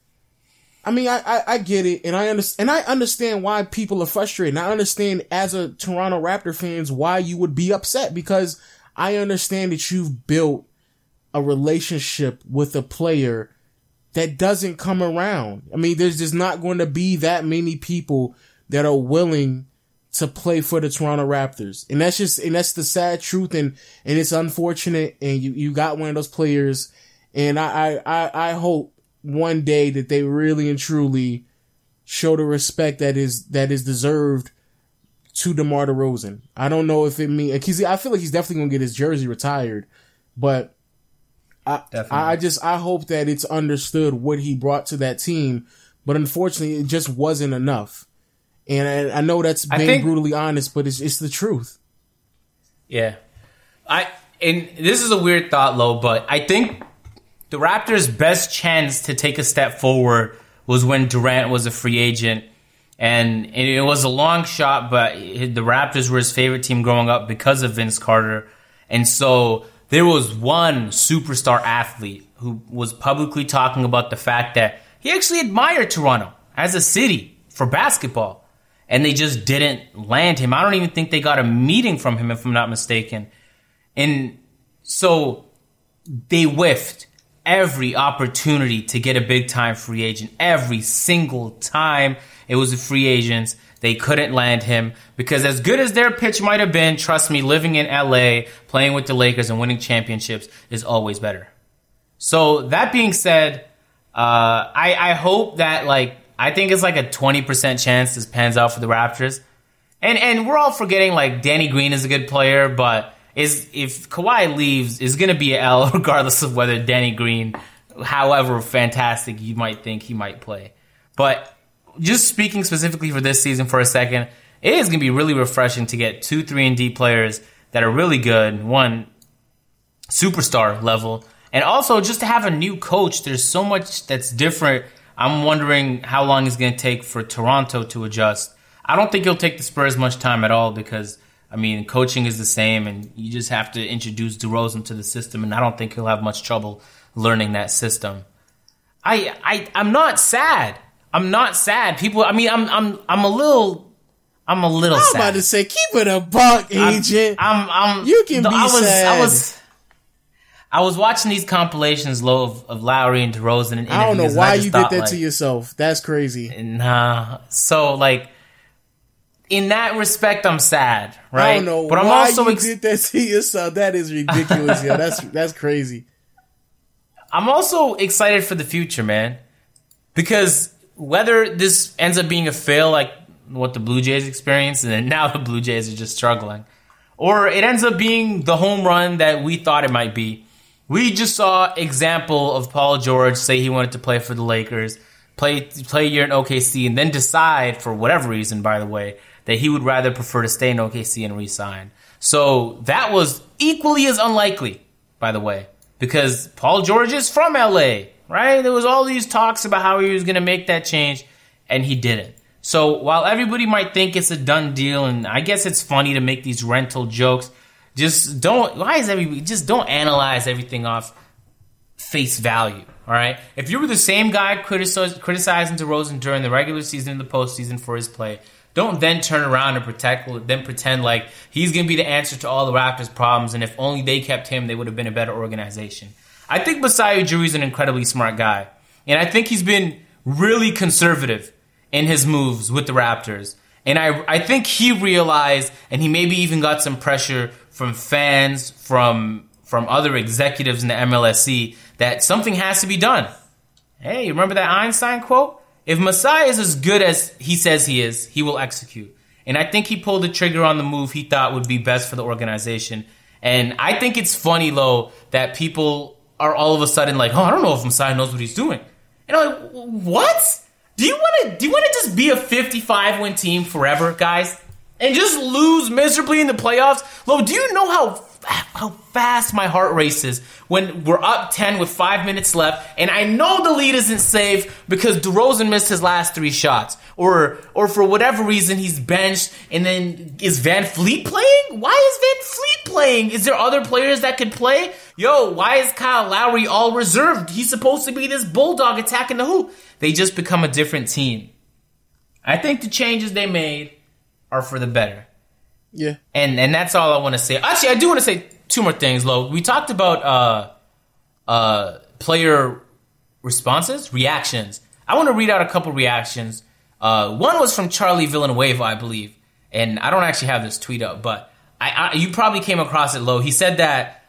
I mean, I, I, I get it, and I understand, and I understand why people are frustrated. And I understand, as a Toronto Raptor fans, why you would be upset, because I understand that you've built a relationship with a player that doesn't come around. I mean, there's just not going to be that many people that are willing to play for the Toronto Raptors. And that's just, and that's the sad truth. And, and it's unfortunate. And you, you got one of those players. And I, I, I hope one day that they really and truly show the respect that is, that is deserved to DeMar DeRozan. I don't know if it means, cause I feel like he's definitely going to get his jersey retired, but I, I just, I hope that it's understood what he brought to that team. But unfortunately, it just wasn't enough. And I, I know that's being think, brutally honest, but it's it's the truth. Yeah. I and this is a weird thought, Lo, but I think the Raptors' best chance to take a step forward was when Durant was a free agent. And, and it was a long shot, but the Raptors were his favorite team growing up because of Vince Carter. And so there was one superstar athlete who was publicly talking about the fact that he actually admired Toronto as a city for basketball. And they just didn't land him. I don't even think they got a meeting from him, if I'm not mistaken. And so they whiffed every opportunity to get a big-time free agent. Every single time it was the free agents, they couldn't land him. Because as good as their pitch might have been, trust me, living in L A, playing with the Lakers and winning championships is always better. So that being said, uh, I, I hope that, like, I think it's like a twenty percent chance this pans out for the Raptors. And and we're all forgetting, like, Danny Green is a good player, but is if Kawhi leaves, it's going to be an L regardless of whether Danny Green however fantastic you might think he might play. But just speaking specifically for this season for a second, it is going to be really refreshing to get two three and D players that are really good, one superstar level, and also just to have a new coach. There's so much that's different. I'm wondering how long it's going to take for Toronto to adjust. I don't think it'll take the Spurs much time at all because, I mean, coaching is the same, and you just have to introduce DeRozan to the system, and I don't think he'll have much trouble learning that system. I, I, I'm not sad. I'm not sad. People, I mean, I'm, I'm, I'm a little, I'm a little I'm sad. about to say, keep it a buck, agent. I'm, I'm, I'm you can no, be I was, sad. I was, I was watching these compilations, low of, of Lowry and DeRozan and interviews. I don't know why you thought, did that like, to yourself. That's crazy. Nah. So, like, in that respect, I'm sad, right? I don't know but I'm why also you ex- did that to yourself. That is ridiculous, yo. That's that's crazy. I'm also excited for the future, man. Because whether this ends up being a fail like what the Blue Jays experienced, and then now the Blue Jays are just struggling, or it ends up being the home run that we thought it might be. We just saw example of Paul George say he wanted to play for the Lakers, play play a year in O K C, and then decide, for whatever reason, by the way, that he would rather prefer to stay in O K C and re-sign. So that was equally as unlikely, by the way, because Paul George is from L A, right? There was all these talks about how he was going to make that change, and he didn't. So while everybody might think it's a done deal, and I guess it's funny to make these rental jokes, just don't, why is everybody, just don't analyze everything off face value, all right? If you were the same guy critici- criticizing DeRozan during the regular season and the postseason for his play, don't then turn around and protect, then pretend like he's going to be the answer to all the Raptors' problems, and if only they kept him, they would have been a better organization. I think Masai Ujiri is an incredibly smart guy, and I think he's been really conservative in his moves with the Raptors. And I I think he realized, and he maybe even got some pressure from fans, from from other executives in the M L S C, that something has to be done. Hey, you remember that Einstein quote? If Masai is as good as he says he is, he will execute. And I think he pulled the trigger on the move he thought would be best for the organization. And I think it's funny, though, that people are all of a sudden like, oh, I don't know if Masai knows what he's doing. And I'm like, what? Do you want to do you want to just be a fifty-five win team forever, guys? And just lose miserably in the playoffs? Lo, do you know how how fast my heart races when we're up ten with five minutes left, and I know the lead isn't safe because DeRozan missed his last three shots, or or for whatever reason he's benched, and then is Van Fleet playing? Why is Van Fleet playing? Is there other players that could play? Yo, why is Kyle Lowry all reserved? He's supposed to be this bulldog attacking the hoop. They just become a different team. I think the changes they made are for the better. Yeah. And and that's all I want to say. Actually, I do want to say two more things, Lo. We talked about uh, uh, player responses, reactions. I want to read out a couple reactions. Uh, one was from Charlie Villanueva, I believe. And I don't actually have this tweet up, but I, I you probably came across it, Lo. He said that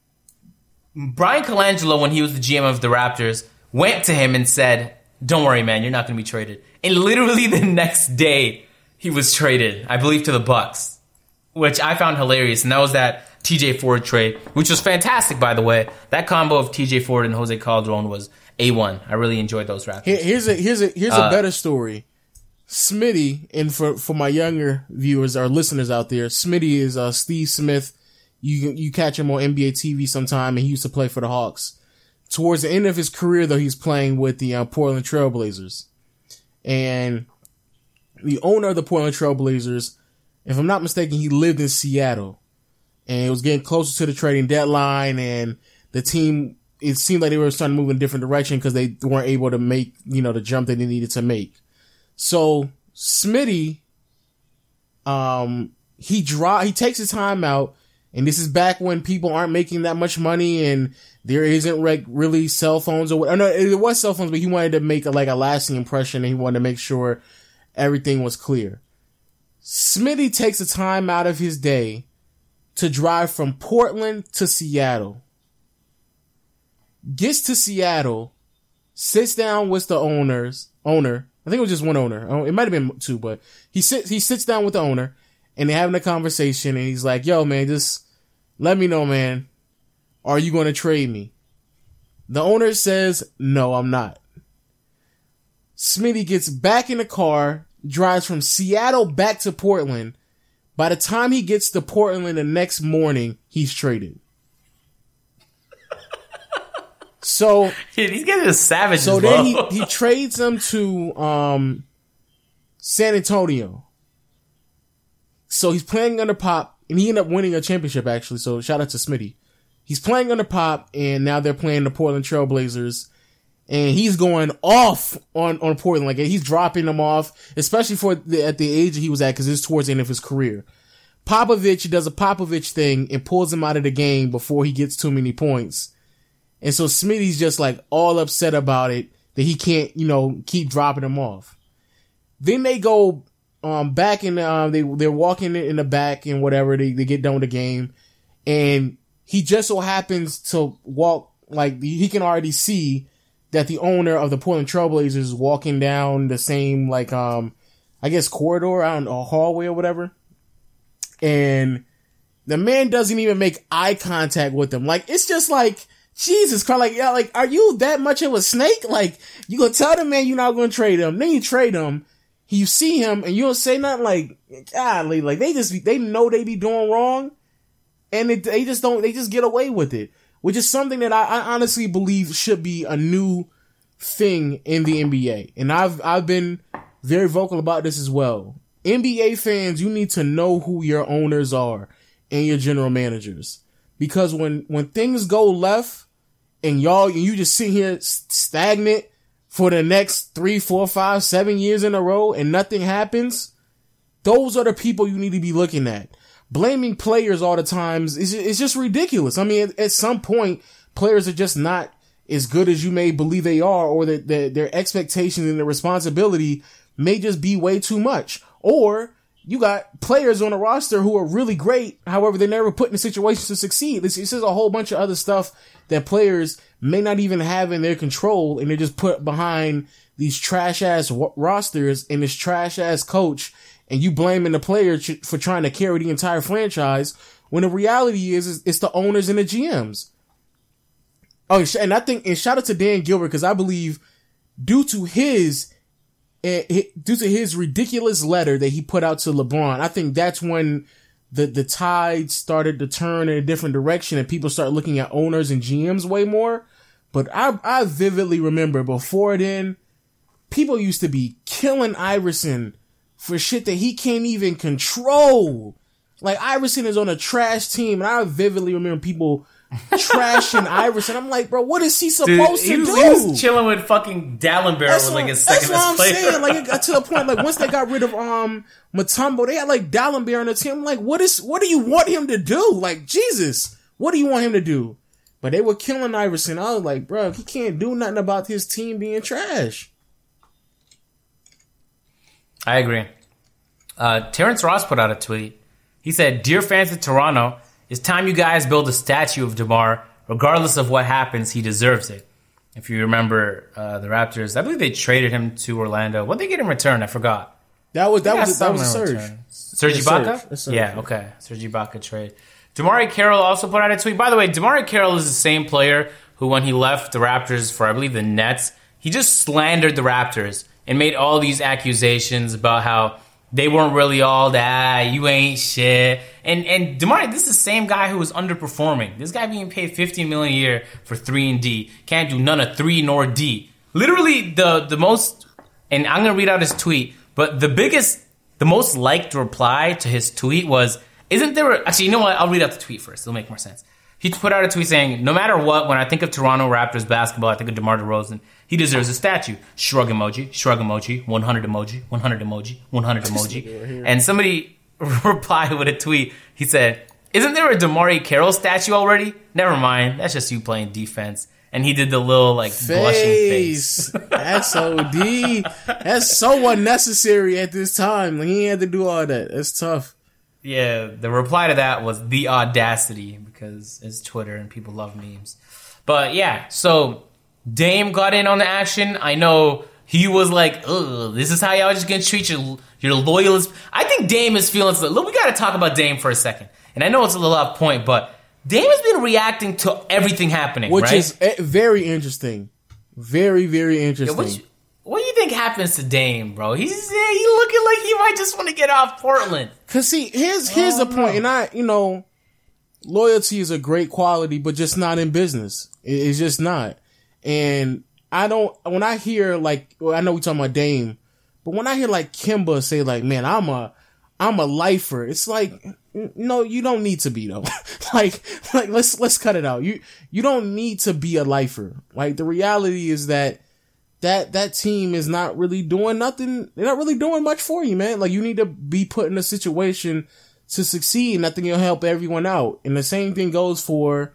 Brian Colangelo, when he was the G M of the Raptors, went to him and said, don't worry, man, you're not going to be traded. And literally the next day, he was traded, I believe, to the Bucks, which I found hilarious. And that was that T J Ford trade, which was fantastic, by the way. That combo of T J Ford and Jose Calderon was A one. I really enjoyed those Raptors. Here, here's a here's a here's Uh, a better story. Smitty, and for for my younger viewers or listeners out there, Smitty is uh, Steve Smith. You you catch him on N B A T V sometime, and he used to play for the Hawks. Towards the end of his career, though, he's playing with the uh, Portland Trailblazers. And the owner of the Portland Trailblazers, if I'm not mistaken, he lived in Seattle. And it was getting closer to the trading deadline, and the team, it seemed like they were starting to move in a different direction because they weren't able to make, you know, the jump that they needed to make. So, Smitty, um, he draw, he takes his time out, and this is back when people aren't making that much money, and there isn't like really cell phones or what. No, it was cell phones, but he wanted to make a, like a lasting impression, and he wanted to make sure everything was clear. Smitty takes the time out of his day to drive from Portland to Seattle. Gets to Seattle, sits down with the owners, owner. I think it was just one owner. It might have been two, but he sits, he sits down with the owner, and they're having a conversation, and he's like, yo, man, just let me know, man. Are you going to trade me? The owner says, no, I'm not. Smitty gets back in the car, drives from Seattle back to Portland. By the time he gets to Portland the next morning, he's traded. So yeah, these guys are savages. So then he, he trades him to um, San Antonio. So he's playing under Pop, and he ended up winning a championship, actually. So shout out to Smitty. He's playing under Pop, and now they're playing the Portland Trailblazers. And he's going off on, on Portland. Like, he's dropping them off, especially for the, at the age he was at, because it's towards the end of his career. Popovich does a Popovich thing and pulls him out of the game before he gets too many points. And so Smitty's just like all upset about it, that he can't, you know, keep dropping him off. Then they go um back in the, um, they, they're walking in the back and whatever, they, they get done with the game. And he just so happens to walk, like, he can already see that the owner of the Portland Trailblazers is walking down the same, like, um, I guess corridor, out in a hallway or whatever. And the man doesn't even make eye contact with him. Like, it's just like, Jesus Christ, like, yeah, like, are you that much of a snake? Like, you gonna tell the man you're not gonna trade him, then you trade him, you see him, and you don't say nothing. Like, golly, like, they just, they know they be doing wrong, and it, they just don't, they just get away with it, which is something that I, I honestly believe should be a new thing in the N B A. And I've, I've been very vocal about this as well. N B A fans, you need to know who your owners are and your general managers. Because when, when things go left, and y'all, you just sit here stagnant for the next three, four, five, seven years in a row and nothing happens, those are the people you need to be looking at. Blaming players all the time is, is just ridiculous. I mean, at, at some point, players are just not as good as you may believe they are, or that their, their expectations and their responsibility may just be way too much. Or you got players on the roster who are really great, however, they're never put in a situation to succeed. This, this is a whole bunch of other stuff that players may not even have in their control, and they're just put behind these trash-ass w- rosters and this trash-ass coach, and you blaming the player ch- for trying to carry the entire franchise, when the reality is, is it's the owners and the G Ms. Oh, and I think, and shout out to Dan Gilbert, because I believe due to his due to his ridiculous letter that he put out to LeBron, I think that's when the, the tide started to turn in a different direction and people start looking at owners and G Ms way more. But I, I vividly remember before then, people used to be killing Iverson for shit that he can't even control. Like, Iverson is on a trash team, and I vividly remember people trashing Iverson. I'm like, bro, what is he supposed Dude, he to was, do? He was chilling with fucking Dallenberg was like his second best player. That's what I'm saying. Like, it got to the point, like, once they got rid of um Mutombo, they had like Dallenberg on the team. I'm like, what is, what do you want him to do? Like, Jesus, what do you want him to do? But they were killing Iverson. I was like, bro, he can't do nothing about his team being trash. I agree. Uh, Terrence Ross put out a tweet. He said, "Dear fans of Toronto, it's time you guys build a statue of DeMar. Regardless of what happens, he deserves it." If you remember uh, the Raptors, I believe they traded him to Orlando. What did they get in return? I forgot. That was that was that was a surge. Serge Ibaka? Yeah, okay. Serge Ibaka trade. DeMarre Carroll also put out a tweet. By the way, DeMarre Carroll is the same player who, when he left the Raptors for, I believe, the Nets, he just slandered the Raptors and made all these accusations about how they weren't really all that, you ain't shit. And and DeMar, this is the same guy who was underperforming. This guy being paid fifteen million dollars a year for three and D. Can't do none of three nor D. Literally the the most, and I'm going to read out his tweet, but the biggest, the most liked reply to his tweet was, isn't there a, actually, you know what? I'll read out the tweet first. It'll make more sense. He put out a tweet saying, "No matter what, when I think of Toronto Raptors basketball, I think of DeMar DeRozan. He deserves a statue." Shrug emoji, shrug emoji, one hundred emoji, one hundred emoji, one hundred emoji. And somebody replied with a tweet. He said, "Isn't there a DeMarre Carroll statue already? Never mind. That's just you playing defense." And he did the little, like, face. Blushing face. S O D. That's so unnecessary at this time. Like, he had to do all that. That's tough. Yeah, the reply to that was the audacity, because it's Twitter and people love memes. But yeah, so Dame got in on the action. I know he was like, ugh, this is how y'all just gonna treat your, your loyalists. I think Dame is feeling, look, we gotta talk about Dame for a second. And I know it's a little off point, but Dame has been reacting to everything happening, which right? is very interesting. Very, very interesting. Yeah, what, you, what do you think happens to Dame, bro? He's yeah, he looking like he might just want to get off Portland. Cause see, here's here's oh, the point, no. and I, you know, loyalty is a great quality, but just not in business. It's just not. And I don't. When I hear like, well, I know we talking about Dame, but when I hear like Kimba say like, "Man, I'm a, I'm a lifer," it's like, no, you don't need to be though. like, like let's let's cut it out. You you don't need to be a lifer. Like the reality is that that that team is not really doing nothing. They're not really doing much for you, man. Like you need to be put in a situation to succeed, and I think it'll help everyone out. And the same thing goes for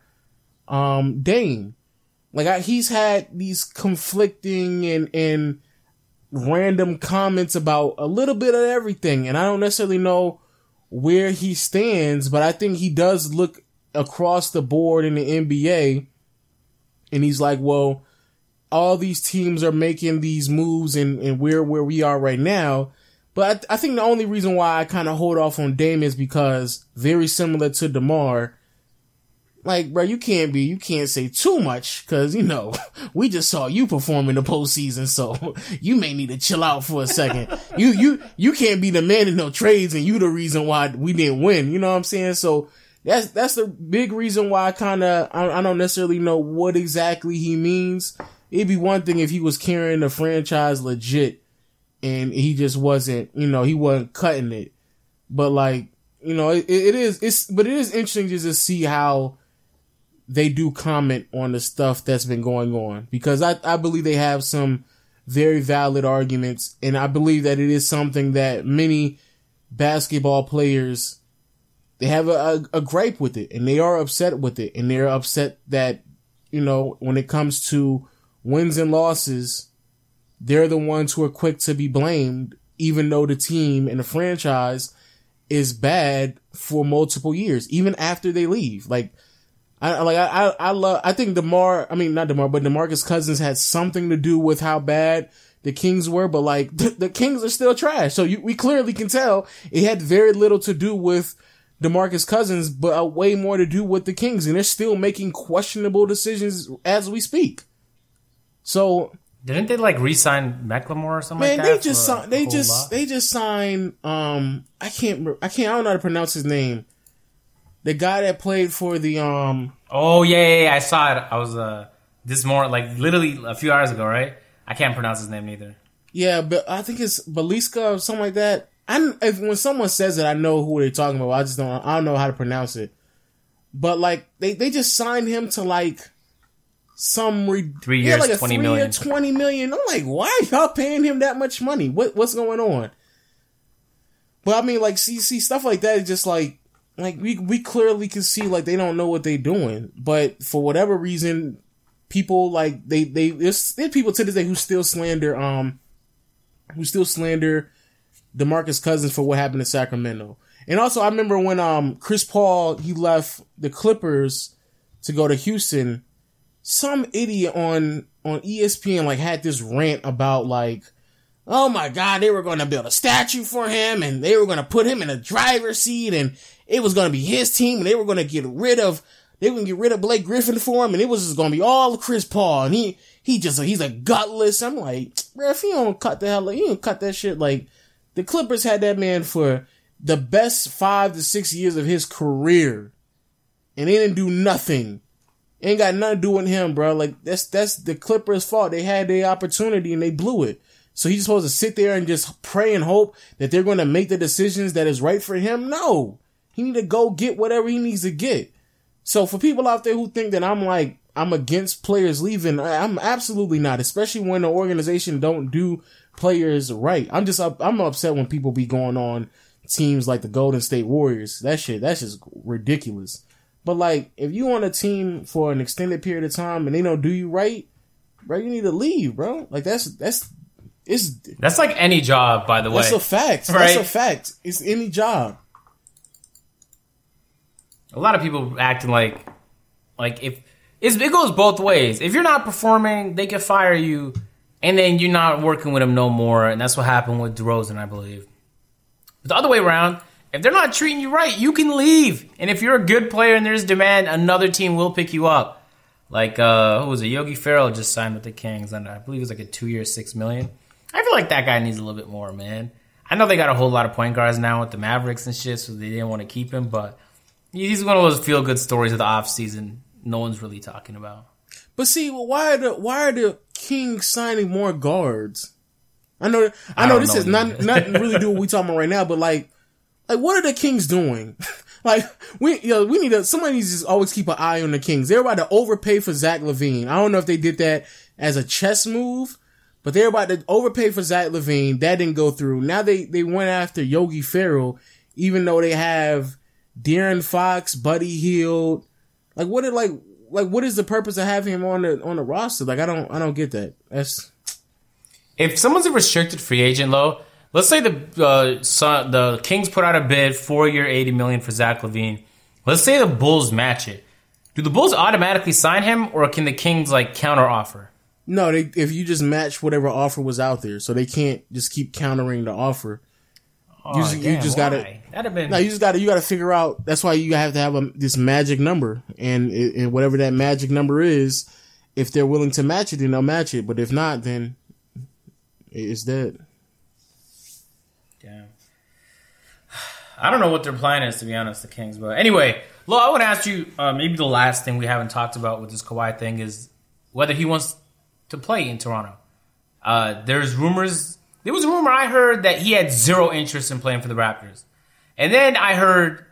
um Dame. Like I, he's had these conflicting and and random comments about a little bit of everything, and I don't necessarily know where he stands, but I think he does look across the board in the N B A, and he's like, well, all these teams are making these moves, and, and we're where we are right now. But I, I think the only reason why I kind of hold off on Dame is because, very similar to DeMar, like, bro, you can't be, you can't say too much, cause, you know, we just saw you perform in the postseason, so you may need to chill out for a second. you, you, you can't be the man in no trades and you the reason why we didn't win, you know what I'm saying? So, that's, that's the big reason why I kinda, I, I don't necessarily know what exactly he means. It'd be one thing if he was carrying the franchise legit and he just wasn't, you know, he wasn't cutting it. But like, you know, it, it is, it's, but it is interesting just to see how they do comment on the stuff that's been going on, because I, I believe they have some very valid arguments, and I believe that it is something that many basketball players, they have a, a, a gripe with it, and they are upset with it, and they're upset that, you know, when it comes to wins and losses, they're the ones who are quick to be blamed, even though the team and the franchise is bad for multiple years, even after they leave. Like, I like I I love I think DeMar I mean not DeMar but DeMarcus Cousins had something to do with how bad the Kings were, but like the, the Kings are still trash. So you, we clearly can tell it had very little to do with DeMarcus Cousins, but uh, way more to do with the Kings, and they're still making questionable decisions as we speak. So didn't they like re-sign McLemore or something man, like that? they just signed, they just lot? they just signed um I can't I can't I don't know how to pronounce his name. The guy that played for the um. Oh yeah, yeah, yeah, I saw it. I was uh this more like literally a few hours ago, right? I can't pronounce his name either. Yeah, but I think it's Baliska or something like that. I if when someone says it, I know who they're talking about. I just don't. I don't know how to pronounce it. But like they, they just signed him to like some re- three years, yeah, like a twenty three million. Year, twenty million. I'm like, why are y'all paying him that much money? What what's going on? But I mean, like, see, see stuff like that is just like. Like, we we clearly can see, like, they don't know what they're doing. But for whatever reason, people, like, they, they, there's, there's people to this day who still slander, um, who still slander DeMarcus Cousins for what happened in Sacramento. And also, I remember when, um, Chris Paul, he left the Clippers to go to Houston, some idiot on, on E S P N, like, had this rant about, like, oh my God, they were going to build a statue for him, and they were going to put him in a driver's seat, and it was going to be his team, and they were going to get rid of, they were going to get rid of Blake Griffin for him, and it was just going to be all Chris Paul, and he, he just, he's a gutless. I'm like, bro, if you don't cut the hell, you don't cut that shit. Like, the Clippers had that man for the best five to six years of his career, and they didn't do nothing. Ain't got nothing to do with him, bro. Like, that's, that's the Clippers' fault. They had their opportunity, and they blew it. So he's supposed to sit there and just pray and hope that they're going to make the decisions that is right for him? No. He need to go get whatever he needs to get. So for people out there who think that I'm like, I'm against players leaving, I'm absolutely not, especially when the organization don't do players right. I'm just, I'm upset when people be going on teams like the Golden State Warriors. That shit, that's just ridiculous. But like, if you on a team for an extended period of time and they don't do you right, bro, you need to leave, bro. Like that's, that's, It's that's like any job, by the way. That's a fact. Right? That's a fact. It's any job. A lot of people acting like, like if it's, it goes both ways. If you're not performing, they can fire you, and then you're not working with them no more. And that's what happened with DeRozan, I believe. But the other way around, if they're not treating you right, you can leave. And if you're a good player and there's demand, another team will pick you up. Like, uh, who was it? Yogi Ferrell just signed with the Kings, and I believe it was like a two-year, six million dollars. I feel like that guy needs a little bit more, man. I know they got a whole lot of point guards now with the Mavericks and shit, so they didn't want to keep him, but he's one of those feel-good stories of the offseason no one's really talking about. But see, why are the why are the Kings signing more guards? I know, I know I this know is not not really do what we talking about right now, but like, like what are the Kings doing? Like we, you know, we need to. Somebody needs to just always keep an eye on the Kings. They're about to overpay for Zach LaVine. I don't know if they did that as a chess move, but they're about to overpay for Zach LaVine. That didn't go through. Now they they went after Yogi Ferrell, even though they have De'Aaron Fox, Buddy Hield. Like what are like like what is the purpose of having him on the on the roster? Like I don't I don't get that. That's if someone's a restricted free agent, though, let's say the uh, son, the Kings put out a bid, four year, eighty million for Zach LaVine. Let's say the Bulls match it. Do the Bulls automatically sign him, or can the Kings like counter offer? No, they if you just match whatever offer was out there, so they can't just keep countering the offer. Oh, you just, damn, you just why? gotta. That'd have been. No, you just gotta. You gotta figure out. That's why you have to have a, this magic number, and and whatever that magic number is, if they're willing to match it, then they'll match it. But if not, then it's dead. Damn. I don't know what their plan is, to be honest, the Kings. But anyway, Lo, I want to ask you. Uh, maybe the last thing we haven't talked about with this Kawhi thing is whether he wants to play in Toronto. Uh, there's rumors. There was a rumor I heard that he had zero interest in playing for the Raptors. And then I heard,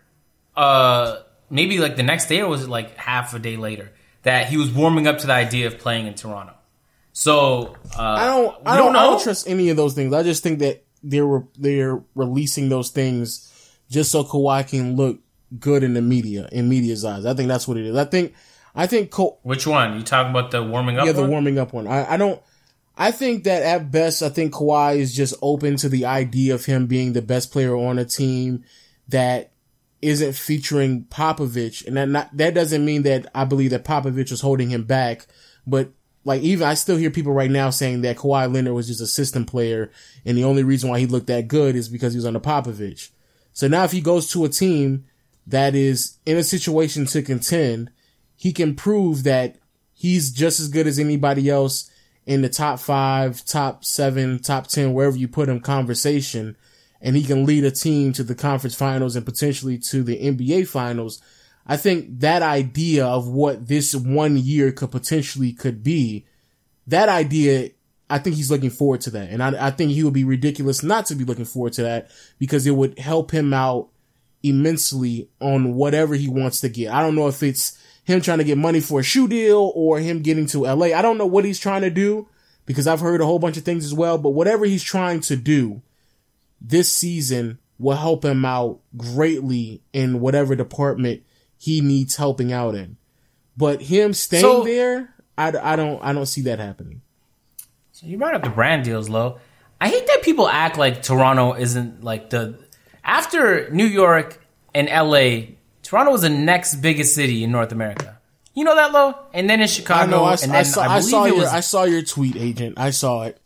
uh, maybe like the next day, or was it like half a day later, that he was warming up to the idea of playing in Toronto. So, uh, I don't, I don't, don't I don't trust any of those things. I just think that they're, they're releasing those things just so Kawhi can look good in the media, in media's eyes. I think that's what it is. I think, I think, Ka- Which one? You talking about the warming up Yeah, the one? warming up one. I, I don't, I think that at best, I think Kawhi is just open to the idea of him being the best player on a team that isn't featuring Popovich. And that not, that doesn't mean that I believe that Popovich was holding him back. But like even, I still hear people right now saying that Kawhi Leonard was just a system player. And the only reason why he looked that good is because he was under Popovich. So now if he goes to a team that is in a situation to contend, he can prove that he's just as good as anybody else in the top five, top seven, top ten, wherever you put him conversation, and he can lead a team to the conference finals and potentially to the N B A finals. I think that idea of what this one year could potentially could be, that idea, I think he's looking forward to that. And I, I think he would be ridiculous not to be looking forward to that because it would help him out immensely on whatever he wants to get. I don't know if it's him trying to get money for a shoe deal or him getting to L A. I don't know what he's trying to do because I've heard a whole bunch of things as well, but whatever he's trying to do this season will help him out greatly in whatever department he needs helping out in. But him staying so, there, I, I don't, I don't see that happening. So you brought up the brand deals, Lo. I hate that people act like Toronto isn't like the, after New York and L A, Toronto was the next biggest city in North America. You know that, Lo? And then in Chicago. I know. I, and I then saw, I, I saw it your. was, I saw your tweet, Agent. I saw it.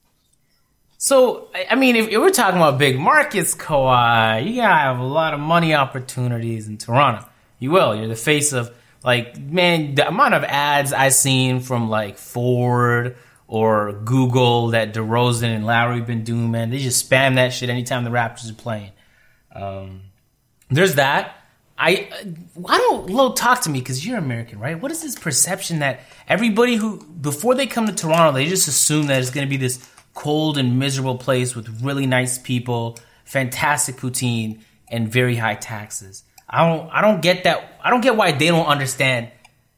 So I mean, if, if we're talking about big markets, Kawhi, you gotta have a lot of money opportunities in Toronto. You will. You're the face of like, man, the amount of ads I've seen from like Ford or Google that DeRozan and Lowry been doing, man. They just spam that shit anytime the Raptors are playing. Um, there's that. I, I don't, Lo, talk to me because you're American, right? What is this perception that everybody who, before they come to Toronto, they just assume that it's going to be this cold and miserable place with really nice people, fantastic poutine, and very high taxes. I don't, I don't get that. I don't get why they don't understand.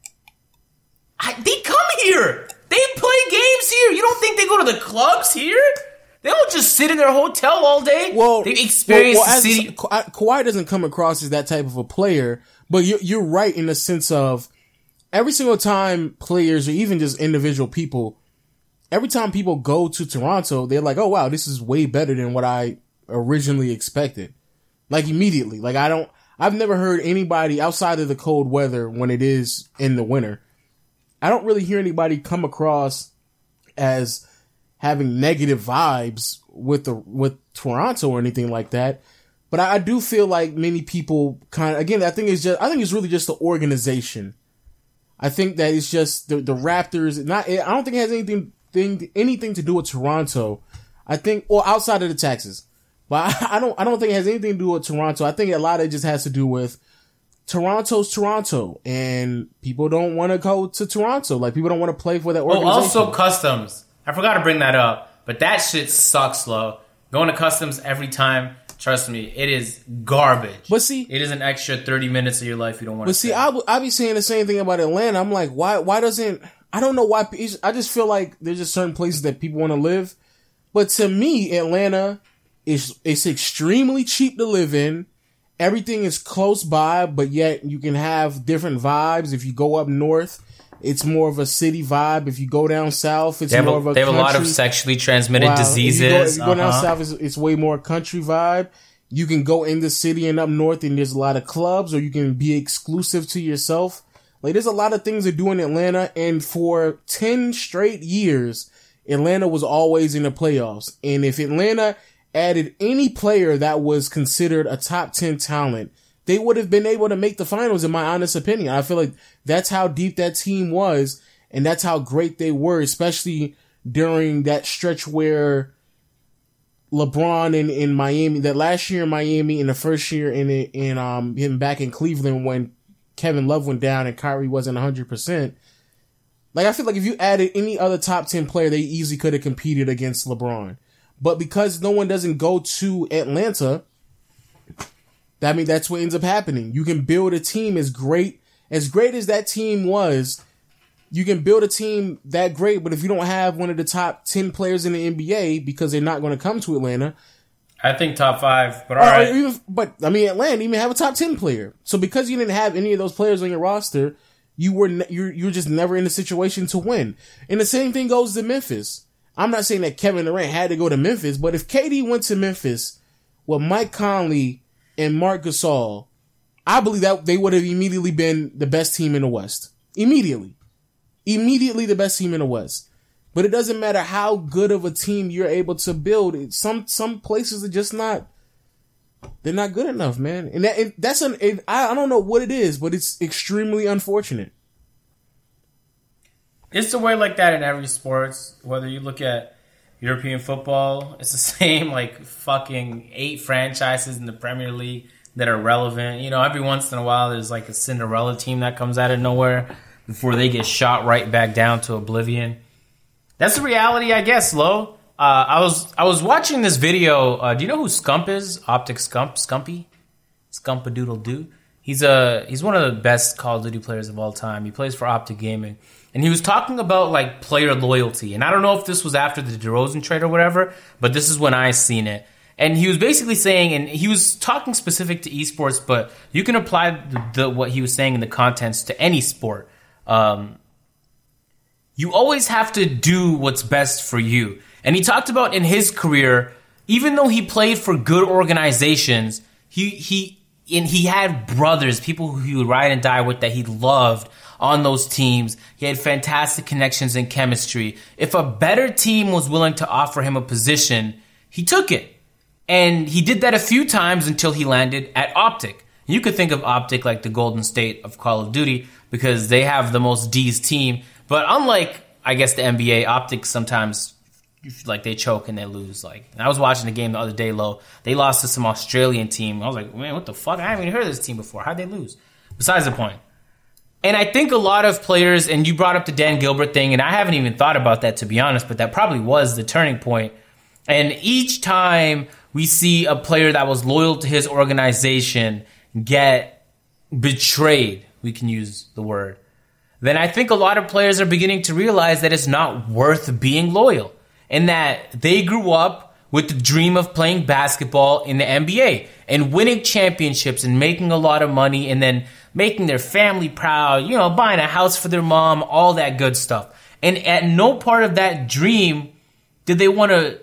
I, they come here. They play games here. You don't think they go to the clubs here? They don't just sit in their hotel all day. Well, they experience well, well, the city. Ka- Kawhi doesn't come across as that type of a player, but you're, you're right in the sense of every single time players or even just individual people, every time people go to Toronto, they're like, oh wow, this is way better than what I originally expected. Like immediately. Like I don't, I've never heard anybody outside of the cold weather when it is in the winter. I don't really hear anybody come across as having negative vibes with the with Toronto or anything like that. But I, I do feel like many people kind of, again, I think it's just, I think it's really just the organization. I think that it's just the, the Raptors, not, I don't think it has anything, thing, anything to do with Toronto. I think, or outside of the taxes. But I, I don't, I don't think it has anything to do with Toronto. I think a lot of it just has to do with Toronto's Toronto, and people don't want to go to Toronto. Like, people don't want to play for that organization. Oh, also customs. I forgot to bring that up, but that shit sucks, low. Going to customs every time, trust me, it is garbage. But see, it is an extra thirty minutes of your life you don't want to. But see, I I be saying the same thing about Atlanta. I'm like, why why doesn't, I don't know why, I just feel like there's just certain places that people want to live. But to me, Atlanta is, it's extremely cheap to live in. Everything is close by, but yet you can have different vibes. If you go up north, it's more of a city vibe. If you go down south, it's more a, of a They have country. a lot of sexually transmitted wow. diseases. If you go, if you go uh-huh. down south, it's, it's way more country vibe. You can go in the city and up north, and there's a lot of clubs, or you can be exclusive to yourself. Like, there's a lot of things to do in Atlanta, and for ten straight years, Atlanta was always in the playoffs. And if Atlanta added any player that was considered a top ten talent, they would have been able to make the finals, in my honest opinion. I feel like that's how deep that team was, and that's how great they were, especially during that stretch where LeBron in, in Miami, that last year in Miami and the first year in in um him back in Cleveland when Kevin Love went down and Kyrie wasn't one hundred percent. Like, I feel like if you added any other top ten player, they easily could have competed against LeBron. But because no one doesn't go to Atlanta, I mean, that's what ends up happening. You can build a team as great, as great as that team was. You can build a team that great, but if you don't have one of the top ten players in the N B A, because they're not going to come to Atlanta. I think top five, but all right. Even, but, I mean, Atlanta didn't even have a top ten player. So because you didn't have any of those players on your roster, you were, ne- you're, you're just never in a situation to win. And the same thing goes to Memphis. I'm not saying that Kevin Durant had to go to Memphis, but if K D went to Memphis with Mike Conley and Marc Gasol, I believe that they would have immediately been the best team in the West. Immediately. Immediately the best team in the West. But it doesn't matter how good of a team you're able to build. It, some some places are just not, they're not good enough, man. And that it, that's an it, I, I don't know what it is, but it's extremely unfortunate. It's the way like that in every sports. Whether you look at European football, it's the same, like fucking eight franchises in the Premier League that are relevant. You know, every once in a while there's like a Cinderella team that comes out of nowhere before they get shot right back down to oblivion. That's the reality, I guess, Lo. Uh, I was I was watching this video. Uh, do you know who Scump is? Optic Scump? Scumpy? Scump-a-doodle-doo? He's a he's one of the best Call of Duty players of all time. He plays for Optic Gaming. And he was talking about, like, player loyalty. And I don't know if this was after the DeRozan trade or whatever, but this is when I seen it. And he was basically saying, and he was talking specific to esports, but you can apply the, the what he was saying in the contents to any sport. Um, you always have to do what's best for you. And he talked about in his career, even though he played for good organizations, he he and he had brothers, people who he would ride and die with that he loved on those teams. He had fantastic connections and chemistry. If a better team was willing to offer him a position, he took it. And he did that a few times until he landed at Optic. You could think of Optic like the Golden State of Call of Duty because they have the most D's team. But unlike, I guess, the N B A, Optic sometimes, like, they choke and they lose. Like, I was watching the game the other day, Lo. They lost to some Australian team. I was like, man, what the fuck? I haven't even heard of this team before. How'd they lose? Besides the point. And I think a lot of players, and you brought up the Dan Gilbert thing, and I haven't even thought about that, to be honest, but that probably was the turning point. And each time we see a player that was loyal to his organization get betrayed, we can use the word, then I think a lot of players are beginning to realize that it's not worth being loyal, and that they grew up with the dream of playing basketball in the N B A and winning championships and making a lot of money and then making their family proud, you know, buying a house for their mom, all that good stuff. And at no part of that dream did they want to,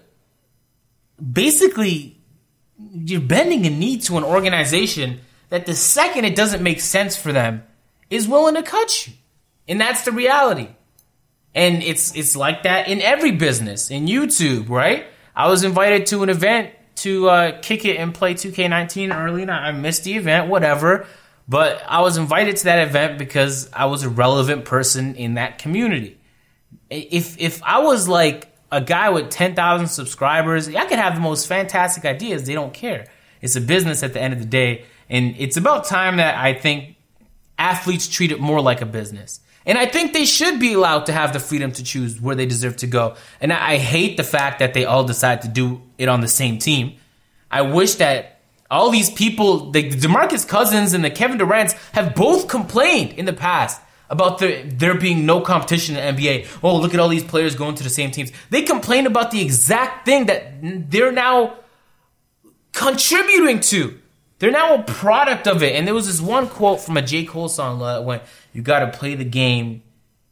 basically, you're bending a knee to an organization that the second it doesn't make sense for them is willing to cut you. And that's the reality. And it's it's like that in every business, in YouTube, right? I was invited to an event to uh, kick it and play two K nineteen early, and I missed the event, whatever. But I was invited to that event because I was a relevant person in that community. If if I was like a guy with ten thousand subscribers, I could have the most fantastic ideas. They don't care. It's a business at the end of the day. And it's about time that I think athletes treat it more like a business. And I think they should be allowed to have the freedom to choose where they deserve to go. And I, I hate the fact that they all decide to do it on the same team. I wish that all these people, the DeMarcus Cousins and the Kevin Durants, have both complained in the past about the, there being no competition in the N B A. Oh, look at all these players going to the same teams. They complain about the exact thing that they're now contributing to. They're now a product of it. And there was this one quote from a J. Cole song that went, you got to play the game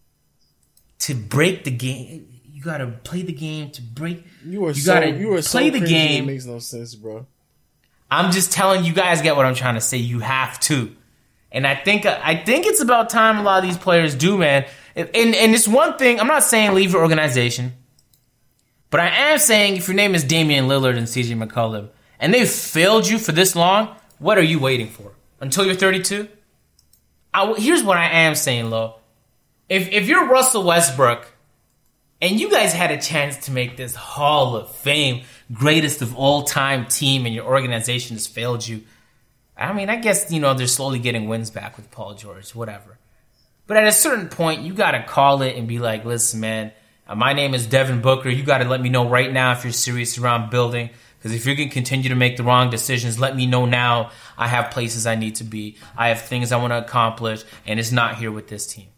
to break the game. You got to play the game to break. You are you so, gotta you are play so the crazy. game. It makes no sense, bro. I'm just telling you guys get what I'm trying to say. You have to. And I think I think it's about time a lot of these players do, man. And, and, and it's one thing, I'm not saying leave your organization. But I am saying if your name is Damian Lillard and C J McCollum, and they've failed you for this long, what are you waiting for? Until you're thirty-two? I, here's what I am saying, Lo. If if you're Russell Westbrook, and you guys had a chance to make this Hall of Fame, greatest of all time team, and your organization has failed you, I mean, I guess, you know, they're slowly getting wins back with Paul George, whatever. But at a certain point, you got to call it and be like, listen, man, my name is Devin Booker. You got to let me know right now if you're serious around building. Because if you're going to continue to make the wrong decisions, let me know now. I have places I need to be. I have things I want to accomplish, and it's not here with this team.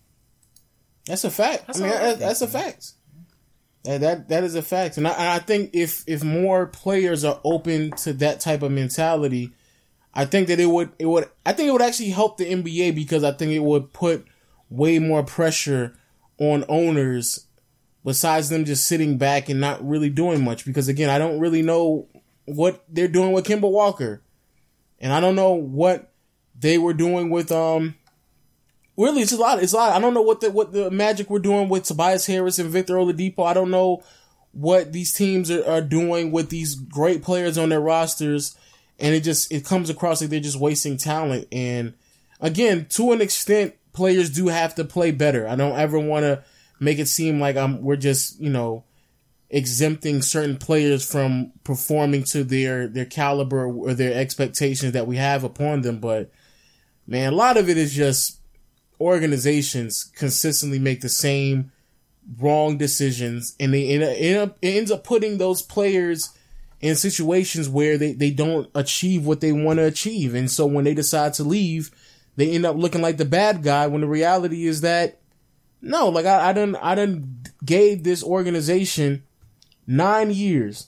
That's a fact. That's I mean, that, that's a fact. That, that that is a fact. And I, I think if if more players are open to that type of mentality, I think that it would it would I think it would actually help the N B A, because I think it would put way more pressure on owners besides them just sitting back and not really doing much. Because again, I don't really know what they're doing with Kemba Walker, and I don't know what they were doing with um. Really, it's a lot. It's a lot. I don't know what the what the Magic were doing with Tobias Harris and Victor Oladipo. I don't know what these teams are, are doing with these great players on their rosters, and it just it comes across like they're just wasting talent. And again, to an extent, players do have to play better. I don't ever want to make it seem like I'm we're just you know exempting certain players from performing to their their caliber or their expectations that we have upon them. But man, a lot of it is just organizations consistently make the same wrong decisions, and they end up, end up it ends up putting those players in situations where they, they don't achieve what they want to achieve. And so when they decide to leave, they end up looking like the bad guy, when the reality is that no, like I, I done I done gave this organization nine years.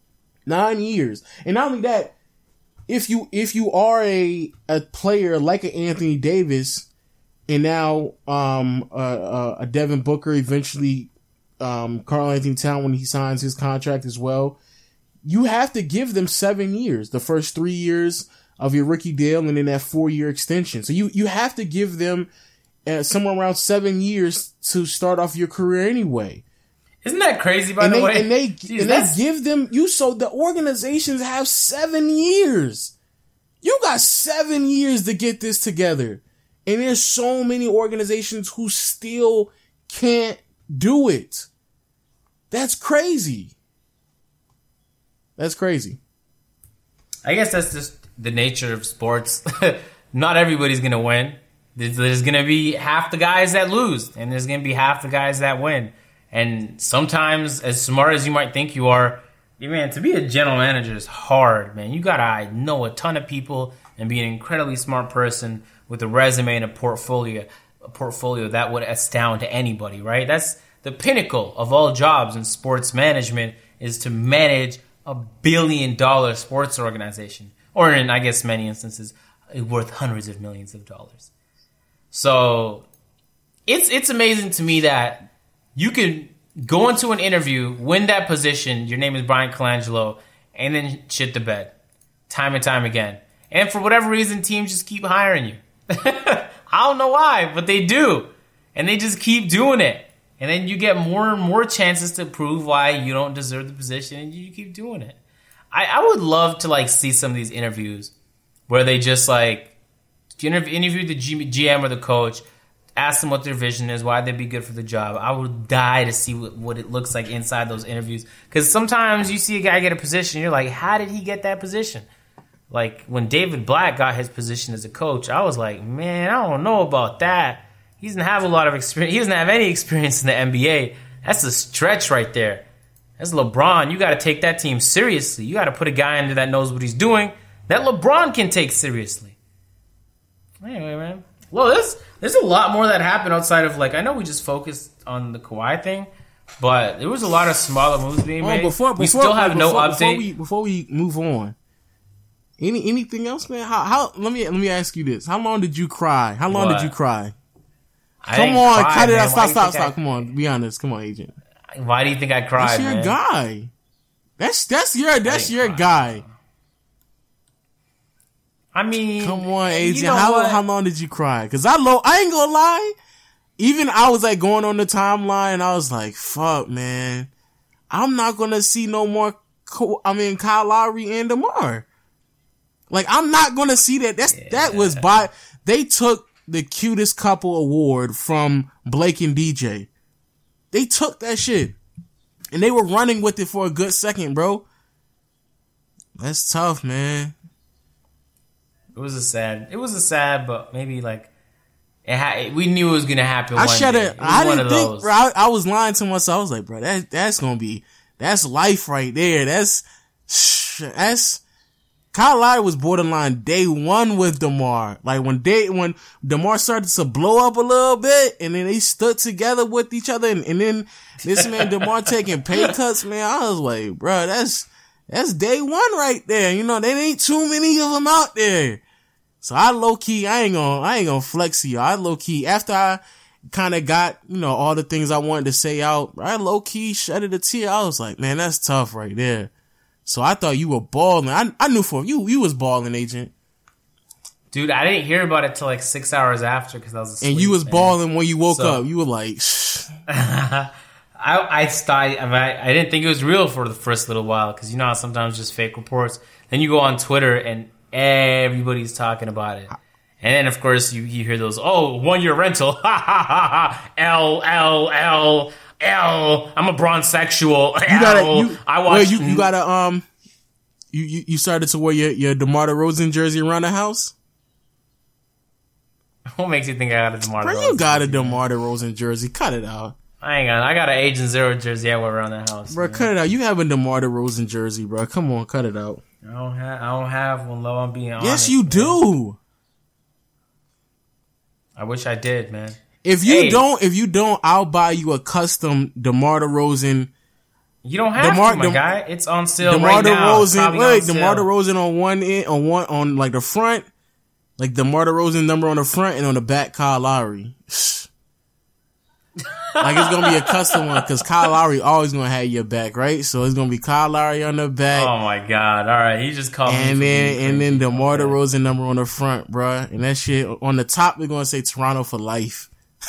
Nine years. And not only that, if you if you are a a player like an Anthony Davis, and now um, uh, uh, a Devin Booker, eventually um, Karl Anthony Towns when he signs his contract as well, you have to give them seven years. The first three years of your rookie deal, and then that four-year extension. So you, you have to give them uh, somewhere around seven years to start off your career anyway. Isn't that crazy, by and the they, way? And they, Jeez, and they give them, you so the organizations have seven years. You got seven years to get this together. And there's so many organizations who still can't do it. That's crazy. That's crazy. I guess that's just the nature of sports. Not everybody's going to win. There's going to be half the guys that lose, and there's going to be half the guys that win. And sometimes, as smart as you might think you are, man, to be a general manager is hard, man. You got to know a ton of people and be an incredibly smart person with a resume and a portfolio, a portfolio that would astound anybody, right? That's the pinnacle of all jobs in sports management, is to manage a billion dollar sports organization, or in, I guess, many instances, worth hundreds of millions of dollars. So it's it's amazing to me that you can go into an interview, win that position, your name is Brian Colangelo, and then shit the bed time and time again. And for whatever reason, teams just keep hiring you. I don't know why, but they do. And they just keep doing it. And then you get more and more chances to prove why you don't deserve the position, and you keep doing it. I, I would love to like see some of these interviews where they just like interview, interview the G, GM or the coach, ask them what their vision is, why they'd be good for the job. I would die to see what, what it looks like inside those interviews. Because sometimes you see a guy get a position, you're like, how did he get that position? Like, when David Black got his position as a coach, I was like, man, I don't know about that. He doesn't have a lot of experience. He doesn't have any experience in the N B A. That's a stretch right there. That's LeBron. You got to take that team seriously. You got to put a guy in there that knows what he's doing, that LeBron can take seriously. Anyway, man. Well, there's, there's a lot more that happened outside of, like, I know we just focused on the Kawhi thing, but there was a lot of smaller moves being made. Oh, before, we before, still have before, no update. Before we, before we move on, any anything else, man? How, how? Let me let me ask you this: how long did you cry? How long What? did you cry? I Come didn't on, cry, cut it man. out! Why Stop, do you stop, think stop! I- Come on, be honest. Come on, agent. Why do you think I cried, That's your man? guy. That's that's your that's didn't your cry. guy. I mean, Come on, you agent. know how what? how long did you cry? Because I low. I ain't gonna lie. Even I was like going on the timeline. I was like, "Fuck, man, I'm not gonna see no more." Co- I mean, Kyle Lowry and DeMar. Like, I'm not gonna see that. That's Yeah. that was by they took the cutest couple award from Blake and D J. They took that shit, and they were running with it for a good second, bro. That's tough, man. It was a sad. It was a sad, but maybe like it ha- we knew it was gonna happen. I one should day. have. It was I one didn't of think, those. bro. I, I was lying to myself. I was like, bro, that that's gonna be that's life right there. That's that's Kyle Lowry was borderline day one with DeMar. Like when day when DeMar started to blow up a little bit, and then they stood together with each other, and, and then this man DeMar taking pay cuts. Man, I was like, bro, that's that's day one right there. You know, there ain't too many of them out there. So I low key, I ain't gonna, I ain't gonna flex you. I low key, after I kind of got, you know, all the things I wanted to say out, I low key shedded a tear. I was like, man, that's tough right there. So I thought you were balling. I, I knew for you, you was balling, agent. Dude, I didn't hear about it till like six hours after because I was asleep. And you was man. balling when you woke So- up. You were like, shh. I I, started, I, mean, I I didn't think it was real for the first little while because you know how sometimes just fake reports. Then you go on Twitter and everybody's talking about it. And then, of course, you, you hear those, oh, one-year rental. Ha, ha, ha, ha. L, L, L, L. I'm a bronzexual. You gotta, L. you, I well, watched... you, you gotta, um, you, you, you started to wear your, your DeMar DeRozan jersey around the house? What makes you think I got a DeMar Bro, DeRozan you got a jersey? DeMar DeRozan jersey. Cut it out. I ain't got I got an Agent Zero jersey I wear around the house. Bro, man. cut it out. You have a DeMar DeRozan jersey, bro. Come on, cut it out. I don't have I don't have one, low. I'm being honest. Yes, you man. do. I wish I did, man. If you Hey. don't, if you don't, I'll buy you a custom DeMar DeRozan. You don't have DeMar- to, my De- guy. It's on sale DeMar right now. It's DeRozan. probably Wait, on DeMar sale. DeRozan on one end, on one, on like the front, like DeMar DeRozan number on the front, and on the back, Kyle Lowry. Like it's gonna be a custom one because Kyle Lowry always gonna have your back, right? So it's gonna be Kyle Lowry on the back. Oh my god! All right, he just called me. And for then being and then crazy. DeMar Okay. DeRozan number on the front, bruh. And that shit on the top, we're gonna say Toronto for life.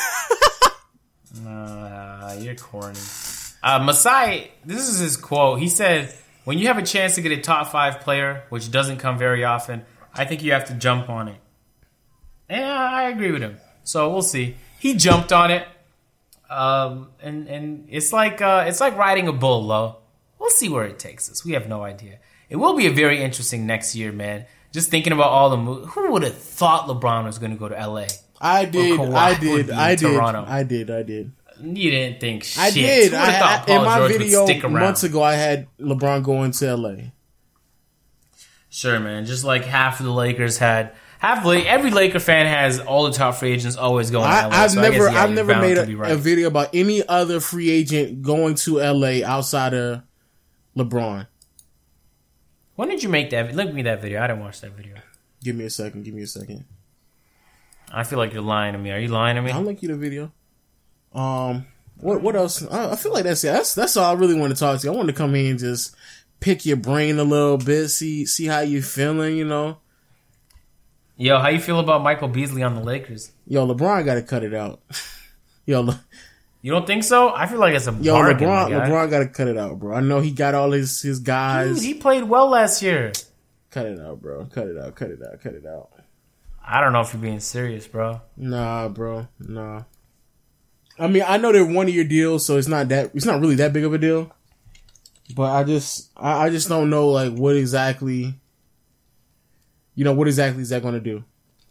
Uh, you're corny. Uh, Masai, this is his quote. He said, "When you have a chance to get a top five player, which doesn't come very often, I think you have to jump on it." And I agree with him. So we'll see. He jumped on it, um, and and it's like uh, it's like riding a bull, low. We'll see where it takes us. We have no idea. It will be a very interesting next year, man. Just thinking about all the moves. Who would have thought LeBron was going to go to L A? I did, Kawhi I would did, be in I did, Toronto. I did, I did. You didn't think shit. I did. Who I, would've thought I, Paul in my George video would stick around? months ago, I had LeBron going to L A. Sure, man. Just like half of the Lakers had, half of, every Laker fan has all the top free agents always going to I, L A. I've so I never, guess, yeah, I've you're never bound made to a, be right. a video about any other free agent going to L A outside of LeBron. When did you make that? Link me that video. I didn't watch that video. Give me a second. Give me a second. I feel like you're lying to me. Are you lying to me? I'll link you the video. Um, what what else? I, I feel like that's it. That's that's all I really want to talk to you. I want to come in and just pick your brain a little bit, see see how you feeling. You know, Yo, how you feel about Michael Beasley on the Lakers? yo, LeBron got to cut it out. Yo, Le- You don't think so? I feel like it's a Yo, bargain. LeBron, LeBron got to cut it out, bro. I know he got all his his guys. Dude, he played well last year. Cut it out, bro. Cut it out. Cut it out. Cut it out. I don't know if you're being serious, bro. Nah, bro. Nah. I mean, I know they're one year deals, so it's not that it's not really that big of a deal. But I just I, I just don't know like what exactly you know, what exactly is that gonna do?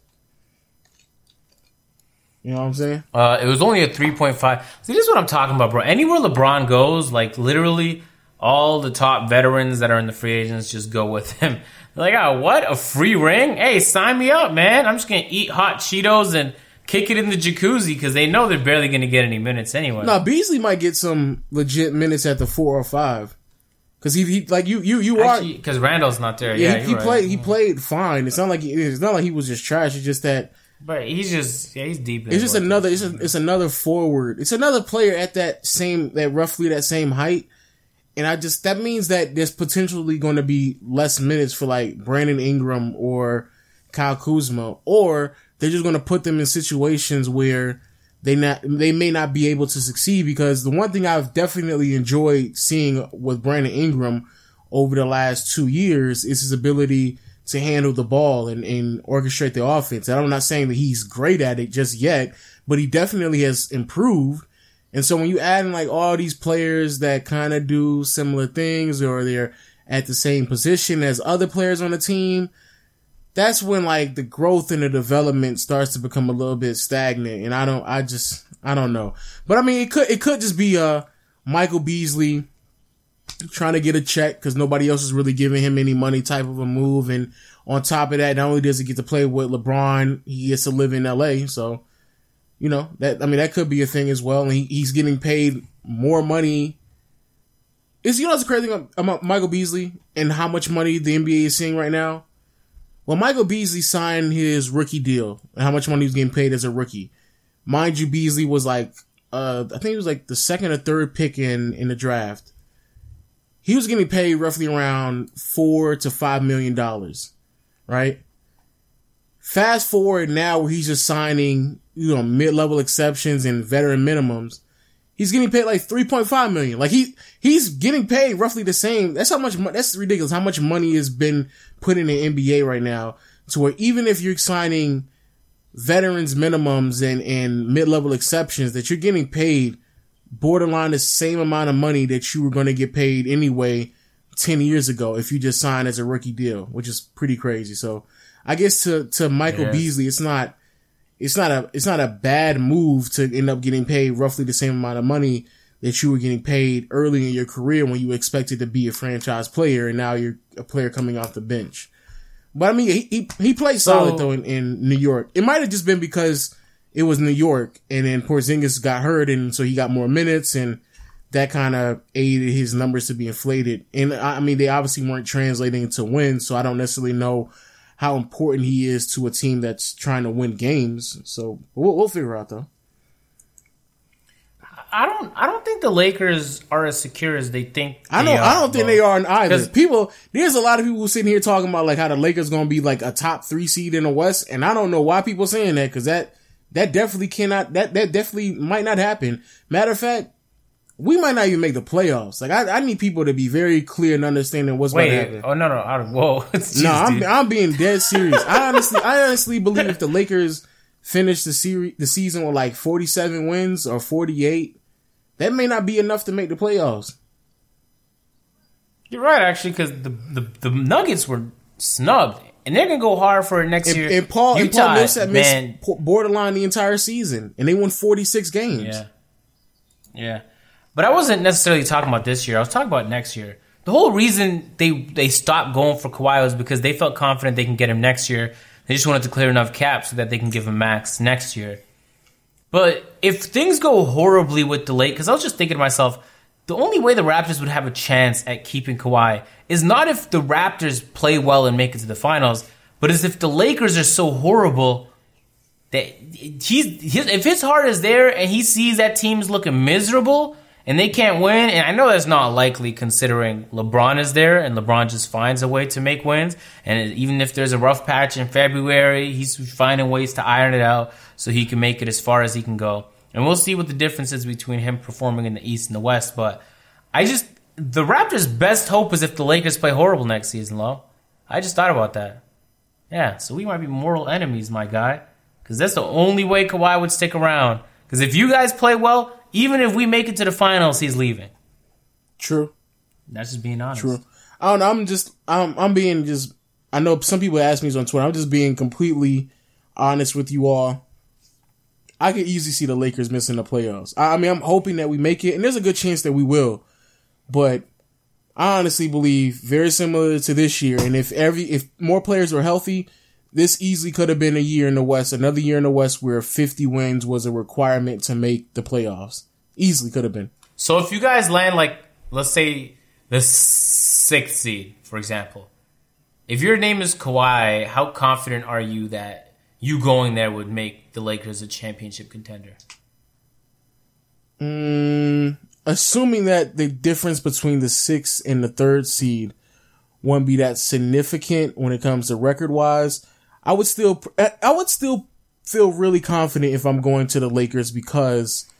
You know what I'm saying? Uh, it was only a three point five. See, this is what I'm talking about, bro. Anywhere LeBron goes, like, literally, all the top veterans that are in the free agents just go with him. They're like, oh, what? A free ring? Hey, sign me up, man. I'm just going to eat hot Cheetos and kick it in the jacuzzi because they know they're barely going to get any minutes anyway. No, Beasley might get some legit minutes at the four or five. Because he, he, like, you, you, you Actually, are. Because Randall's not there. Yeah, Yeah, he, he right. played, he played fine. It's not like, he, it's not like he was just trash. It's just that. But he's just, yeah, he's deep in It's just what- another. It's, a, it's another forward. It's another player at that same, that roughly that same height, and I just that means that there's potentially going to be less minutes for like Brandon Ingram or Kyle Kuzma, or they're just going to put them in situations where they not they may not be able to succeed. Because the one thing I've definitely enjoyed seeing with Brandon Ingram over the last two years is his ability to handle the ball and, and orchestrate the offense. And I'm not saying that he's great at it just yet, but he definitely has improved. And so when you add in like all these players that kind of do similar things or they're at the same position as other players on the team, that's when like the growth and the development starts to become a little bit stagnant. And I don't, I just, I don't know. But I mean, it could, it could just be, uh, Michael Beasley trying to get a check because nobody else is really giving him any money type of a move. And on top of that, not only does he get to play with LeBron, he gets to live in L A. So, you know, that, I mean, that could be a thing as well. And he, he's getting paid more money. Is, you know, what's crazy thing about Michael Beasley and how much money the N B A is seeing right now? Well, Michael Beasley signed his rookie deal and how much money he was getting paid as a rookie. Mind you, Beasley was like, uh, I think it was like the second or third pick in, in the draft. He was getting paid roughly around four to five million dollars, right? Fast forward now where he's just signing, you know, mid-level exceptions and veteran minimums. He's getting paid like three point five million. Like he, he's getting paid roughly the same. That's how much, that's ridiculous how much money has been put in the N B A right now to where even if you're signing veterans minimums and, and mid-level exceptions that you're getting paid borderline the same amount of money that you were going to get paid anyway ten years ago if you just signed as a rookie deal, which is pretty crazy. So I guess to, to Michael Yes. Beasley, it's not, it's not a, it's not a bad move to end up getting paid roughly the same amount of money that you were getting paid early in your career when you expected to be a franchise player and now you're a player coming off the bench. But I mean, he, he, he played So- solid though in, in New York. It might have just been because it was New York and then Porzingis got hurt and so he got more minutes and that kind of aided his numbers to be inflated. And I mean, they obviously weren't translating to wins, so I don't necessarily know how important he is to a team that's trying to win games. So we'll, we'll figure out though. I don't. I don't think the Lakers are as secure as they think. I they don't. are, I don't think bro. they are either. 'Cause- People, there's a lot of people sitting here talking about like how the Lakers going to be like a top three seed in the West, and I don't know why people saying that because that that definitely cannot. That that definitely might not happen. Matter of fact, we might not even make the playoffs. Like I, I need people to be very clear and understanding what's going to Wait. happen. Oh no no. I don't, whoa. Jeez, No, I'm dude. I'm being dead serious. I honestly I honestly believe if the Lakers finish the series the season with like forty-seven wins or forty-eight, that may not be enough to make the playoffs. You're right, actually, because the, the the Nuggets were snubbed, and they're gonna go hard for it next And, year. and Paul and Utah, Paul Millsap man, missed po- borderline the entire season, and they won forty-six games. yeah, yeah. But I wasn't necessarily talking about this year. I was talking about next year. The whole reason they they stopped going for Kawhi was because they felt confident they can get him next year. They just wanted to clear enough cap so that they can give him max next year. But if things go horribly with the Lakers, because I was just thinking to myself, the only way the Raptors would have a chance at keeping Kawhi is not if the Raptors play well and make it to the finals, but is if the Lakers are so horrible that he's his, if his heart is there and he sees that team's looking miserable and they can't win, and I know that's not likely considering LeBron is there and LeBron just finds a way to make wins, and even if there's a rough patch in February, he's finding ways to iron it out so he can make it as far as he can go. And we'll see what the difference is between him performing in the East and the West. But I just, the Raptors' best hope is if the Lakers play horrible next season, Lo. I just thought about that. Yeah, so we might be mortal enemies, my guy. Because that's the only way Kawhi would stick around. Because if you guys play well, even if we make it to the finals, he's leaving. True. That's just being honest. True. I don't know. I'm just, I'm, I'm being just, I know some people ask me on Twitter. I'm just being completely honest with you all. I could easily see the Lakers missing the playoffs. I, I mean, I'm hoping that we make it, and there's a good chance that we will. But I honestly believe very similar to this year. And if every, if more players were healthy, this easily could have been a year in the West, another year in the West where fifty wins was a requirement to make the playoffs. Easily could have been. So if you guys land like, let's say, the sixth seed, for example, if your name is Kawhi, how confident are you that you going there would make the Lakers a championship contender? Mm, assuming that the difference between the sixth and the third seed won't be that significant when it comes to record-wise, I would still, I would still feel really confident if I'm going to the Lakers because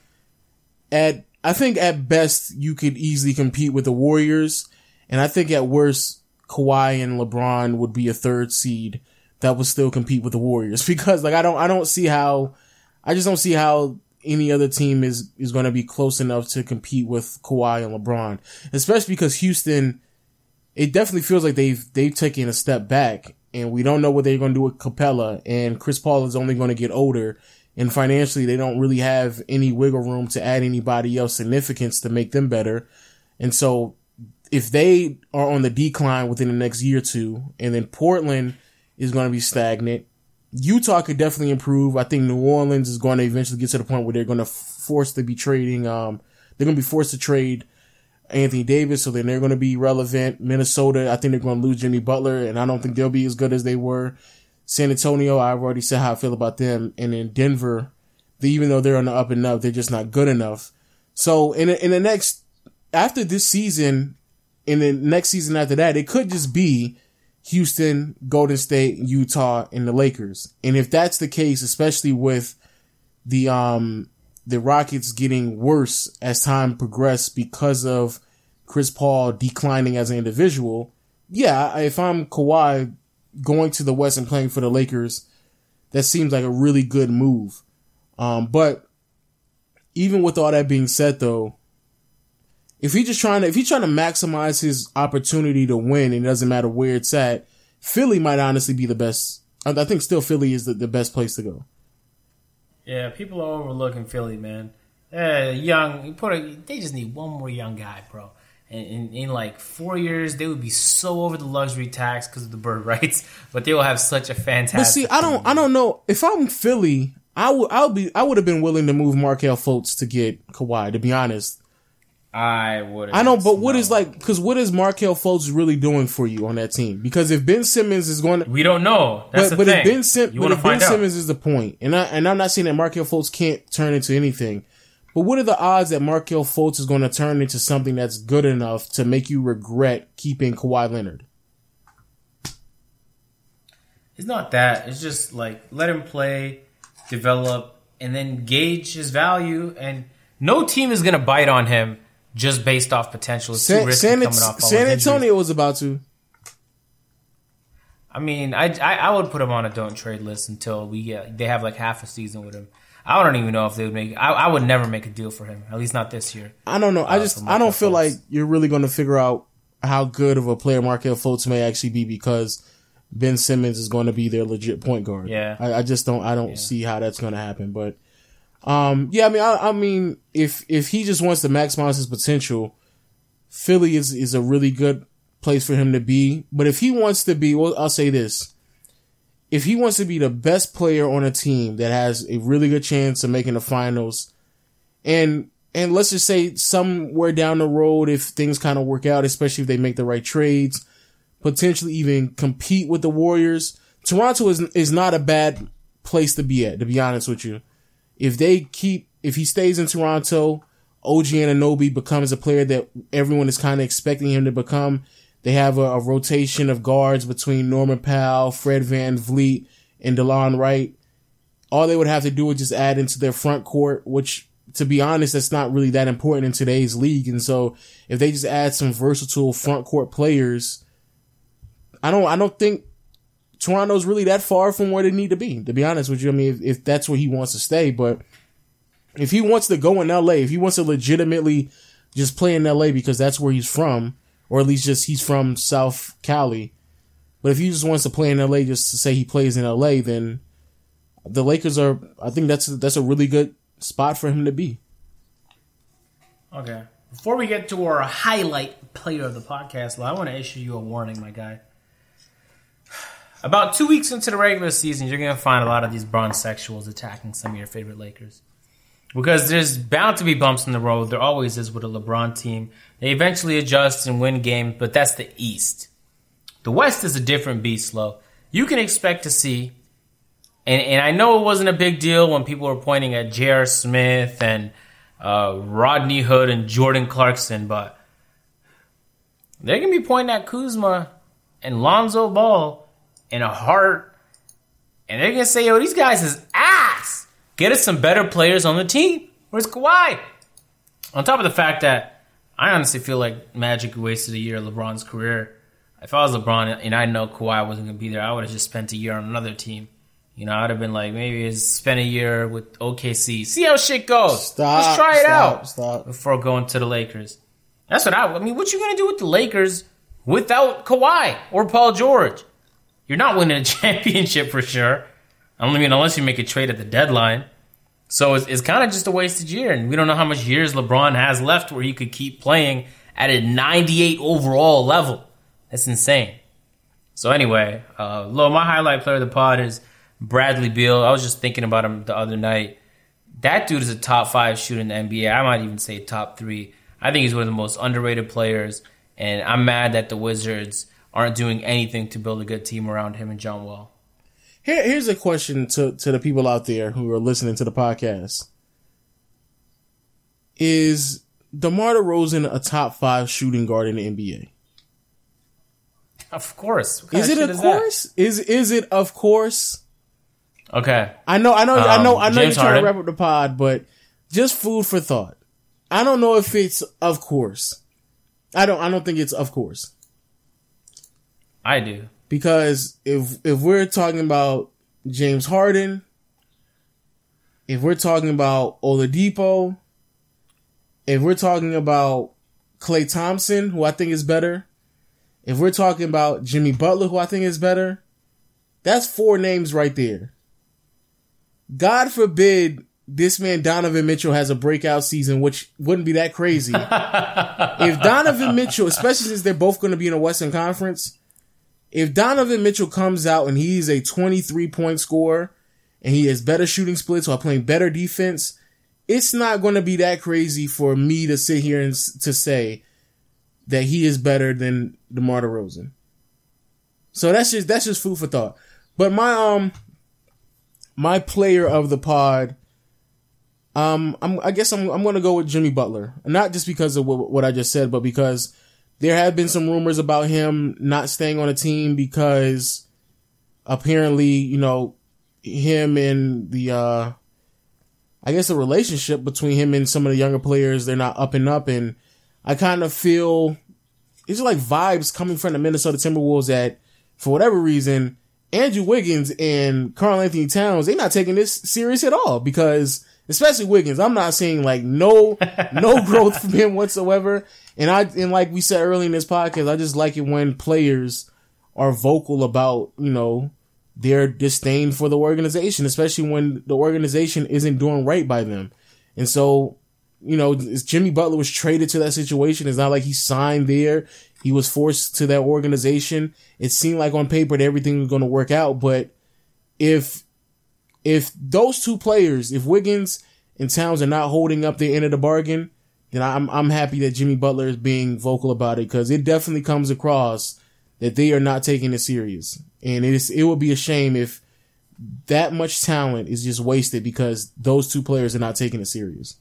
at, I think at best you could easily compete with the Warriors, and I think at worst Kawhi and LeBron would be a third seed that would still compete with the Warriors because like I don't I don't see how I just don't see how any other team is is going to be close enough to compete with Kawhi and LeBron, especially because Houston, it definitely feels like they've they've taken a step back and we don't know what they're going to do with Capella, and Chris Paul is only going to get older, and financially they don't really have any wiggle room to add anybody else significance to make them better. And so if they are on the decline within the next year or two, and then Portland is going to be stagnant. Utah could definitely improve. I think New Orleans is going to eventually get to the point where they're going to force to be trading. Um, they're going to be forced to trade Anthony Davis, so then they're going to be relevant. Minnesota, I think they're going to lose Jimmy Butler, and I don't think they'll be as good as they were. San Antonio, I've already said how I feel about them. And then Denver, they, even though they're on the up and up, they're just not good enough. So in the, in the next, after this season, in the next season after that, it could just be Houston, Golden State, Utah, and the Lakers. And if that's the case, especially with the um the Rockets getting worse as time progressed because of Chris Paul declining as an individual, yeah, if I'm Kawhi going to the West and playing for the Lakers, that seems like a really good move. Um, but even with all that being said, though, If he just trying to, if he's trying to maximize his opportunity to win, and it doesn't matter where it's at, Philly might honestly be the best. I think still Philly is the, the best place to go. Yeah, people are overlooking Philly, man. Uh, young, you put a, they just need one more young guy, bro. And in, in like four years, they would be so over the luxury tax because of the bird rights, but they will have such a fantastic. But see, I don't, I don't know if I'm Philly, I would, I would be, I would have been willing to move Markelle Fultz to get Kawhi. To be honest. I would. I know, but what is like? Because what is Markelle Fultz really doing for you on that team? Because if Ben Simmons is going to, we don't know. That's but, the but thing. if Ben, Sim, but if Ben out. Simmons is the point, and I and I'm not saying that Markelle Fultz can't turn into anything, but what are the odds that Markelle Fultz is going to turn into something that's good enough to make you regret keeping Kawhi Leonard? It's not that. It's just like let him play, develop, and then gauge his value. And no team is going to bite on him just based off potential. It's San, too risky San, coming off all San his Antonio injuries. was about to. I mean, I, I I would put him on a don't trade list until we get they have like half a season with him. I don't even know if they would make. I I would never make a deal for him. At least not this year. I don't know. I Uh, just for I don't Markelle feel Fultz. like you're really going to figure out how good of a player Markelle Fultz may actually be because Ben Simmons is going to be their legit point guard. Yeah. I, I just don't. I don't Yeah. see how that's going to happen. But um, yeah. I mean, I, I mean, if if he just wants to maximize his potential, Philly is is a really good place for him to be. But if he wants to be, well, I'll say this. If he wants to be the best player on a team that has a really good chance of making the finals, and and let's just say somewhere down the road, if things kind of work out, especially if they make the right trades, potentially even compete with the Warriors, Toronto is is not a bad place to be at, to be honest with you. If they keep, if he stays in Toronto, O G Anunoby becomes a player that everyone is kind of expecting him to become. They have a, a rotation of guards between Norman Powell, Fred VanVleet, and DeLon Wright. all they would have to do is just add into their front court, which, to be honest, that's not really that important in today's league. And so if they just add some versatile front court players, I don't, I don't think Toronto's really that far from where they need to be, to be honest with you. I mean, if, if that's where he wants to stay, but if he wants to go in L A, if he wants to legitimately just play in L A because that's where he's from, or at least just he's from South Cali, but if he just wants to play in L A just to say he plays in L A, then the Lakers are, I think that's, that's a really good spot for him to be. Okay. Before we get to our highlight player of the podcast, I want to issue you a warning, my guy. About two weeks into the regular season, you're going to find a lot of these bronzexuals attacking some of your favorite Lakers. Because there's bound to be bumps in the road. There always is with a LeBron team. They eventually adjust and win games, but that's the East. The West is a different beast, Lo. You can expect to see, and, and I know it wasn't a big deal when people were pointing at J R. Smith and uh, Rodney Hood and Jordan Clarkson, but they're going to be pointing at Kuzma and Lonzo Ball and a Hart, and they're going to say, yo, these guys is ass. Get us some better players on the team. Where's Kawhi? On top of the fact that I honestly feel like Magic wasted a year of LeBron's career. If I was LeBron and I know Kawhi wasn't going to be there, I would have just spent a year on another team. You know, I would have been like, maybe just spend a year with O K C. See how shit goes. Stop, Let's try it stop, out stop. before going to the Lakers. That's what I, I mean, what you going to do with the Lakers without Kawhi or Paul George? You're not winning a championship for sure. I mean, unless you make a trade at the deadline. So it's, it's kind of just a wasted year. And we don't know how much years LeBron has left where he could keep playing at a ninety-eight overall level. That's insane. So anyway, uh, Lo, my highlight player of the pod is Bradley Beal. I was just thinking about him the other night. That dude is a top five shooter in the N B A. I might even say top three. I think he's one of the most underrated players. And I'm mad that the Wizards aren't doing anything to build a good team around him and John Wall. Here, here's a question to, to the people out there who are listening to the podcast. Is DeMar DeRozan a top five shooting guard in the N B A? Of course. Is it of course? Is is it of course? Okay. I know, I know, um, I know, I know. James You're trying Harden. to wrap up the pod, but just food for thought. I don't know if it's of course. I don't. I don't think it's of course. I do. Because if if we're talking about James Harden, if we're talking about Oladipo, if we're talking about Klay Thompson, who I think is better, if we're talking about Jimmy Butler, who I think is better, that's four names right there. God forbid this man Donovan Mitchell has a breakout season, which wouldn't be that crazy. If Donovan Mitchell, especially since they're both going to be in the Western Conference, if Donovan Mitchell comes out and he's a twenty-three point scorer and he has better shooting splits while playing better defense, it's not going to be that crazy for me to sit here and s- to say that he is better than DeMar DeRozan. So that's just, that's just food for thought. But my, um, my player of the pod, um, I'm, I guess I'm, I'm going to go with Jimmy Butler. Not just because of what, what I just said, but because there have been some rumors about him not staying on a team because apparently, you know, him and the, uh, I guess the relationship between him and some of the younger players, they're not up and up. And I kind of feel these are like vibes coming from the Minnesota Timberwolves that for whatever reason, Andrew Wiggins and Karl Anthony Towns, they're not taking this serious at all because especially Wiggins, I'm not seeing like no, no growth from him whatsoever. And I, and like we said earlier in this podcast, I just like it when players are vocal about, you know, their disdain for the organization, especially when the organization isn't doing right by them. And so, you know, Jimmy Butler was traded to that situation. It's not like he signed there. He was forced to that organization. It seemed like on paper that everything was going to work out. But if, if those two players, if Wiggins and Towns are not holding up their end of the bargain, then I'm, I'm happy that Jimmy Butler is being vocal about it because it definitely comes across that they are not taking it serious. And it is, it would be a shame if that much talent is just wasted because those two players are not taking it serious.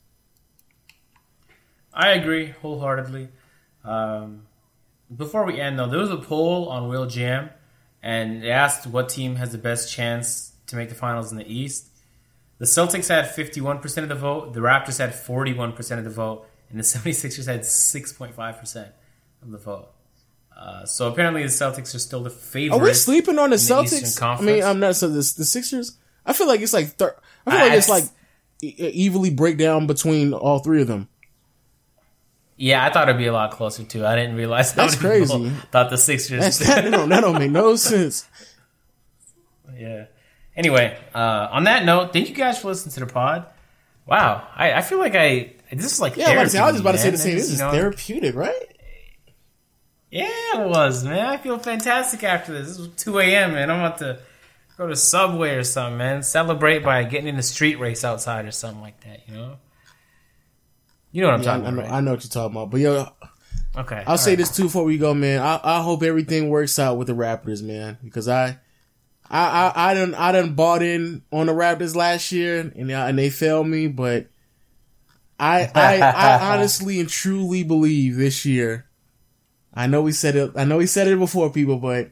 I agree wholeheartedly. Um, before we end, though, there was a poll on Real Jam, and it asked what team has the best chance to make the finals in the East. The Celtics had fifty-one percent of the vote. The Raptors had forty-one percent of the vote. And the 76ers had six point five percent of the vote. Uh, so apparently the Celtics are still the favorite. Are we sleeping on the Celtics? The I mean, I'm not so the, the Sixers. I feel like it's like thir- I feel like I, it's like e- evenly breakdown between all three of them. Yeah, I thought it'd be a lot closer too. I didn't realize how that's many crazy. people thought the Sixers. That's, that, don't, that don't make no sense. Yeah. Anyway, uh, on that note, thank you guys for listening to the pod. Wow, I, I feel like I this is like yeah. Therapy, I was just about to say man. the same. This you is know, therapeutic, right? Yeah, it was, man. I feel fantastic after this. This was two a.m. man. I'm about to go to Subway or something, man. Celebrate by getting in a street race outside or something like that, you know? You know what I'm yeah, talking I, I know, about, right? I know what you're talking about. But, yo, okay, I'll say right. this, too, before we go, man. I, I hope everything works out with the Raptors, man. Because I I, I, I, done, I done bought in on the Raptors last year, and, and they failed me. But I, I, I honestly and truly believe this year, I know we said it. I know we said it before, people, but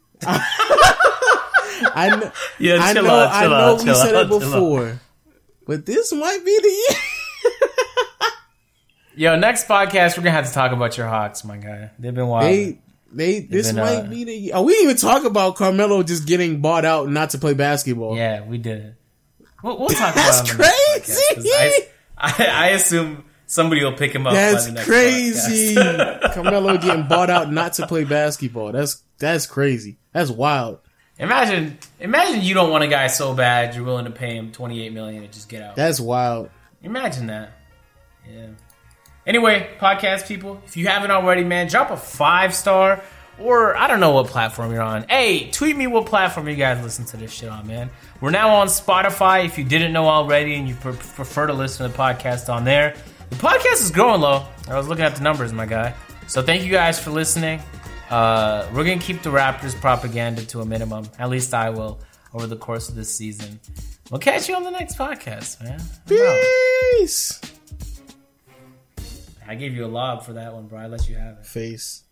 I, I know. Yeah, I chill know. out, I chill know out, we chill said out, it chill before, but this might be the year. Yo, next podcast we're gonna have to talk about your Hawks, my guy. They've been wild. They, they. This been, might uh, be the year. Oh, we didn't even talk about Carmelo just getting bought out not to play basketball. Yeah, we did it. We'll, we'll talk That's about it on the next crazy. podcast, 'cause I, I, I assume somebody will pick him up. That's by the next crazy. podcast. Carmelo getting bought out not to play basketball. That's that's crazy. That's wild. Imagine, imagine you don't want a guy so bad you're willing to pay him twenty-eight million dollars to just get out. That's wild. Imagine that. Yeah. Anyway, podcast people, if you haven't already, man, drop a five star or I don't know what platform you're on. Hey, tweet me what platform you guys listen to this shit on, man. We're now on Spotify. If you didn't know already and you pre- prefer to listen to the podcast on there, the podcast is growing low. I was looking at the numbers, my guy. So thank you guys for listening. Uh, we're going to keep the Raptors propaganda to a minimum. At least I will over the course of this season. We'll catch you on the next podcast, man. Peace. I gave you a lob for that one, bro. I let you have it. Face.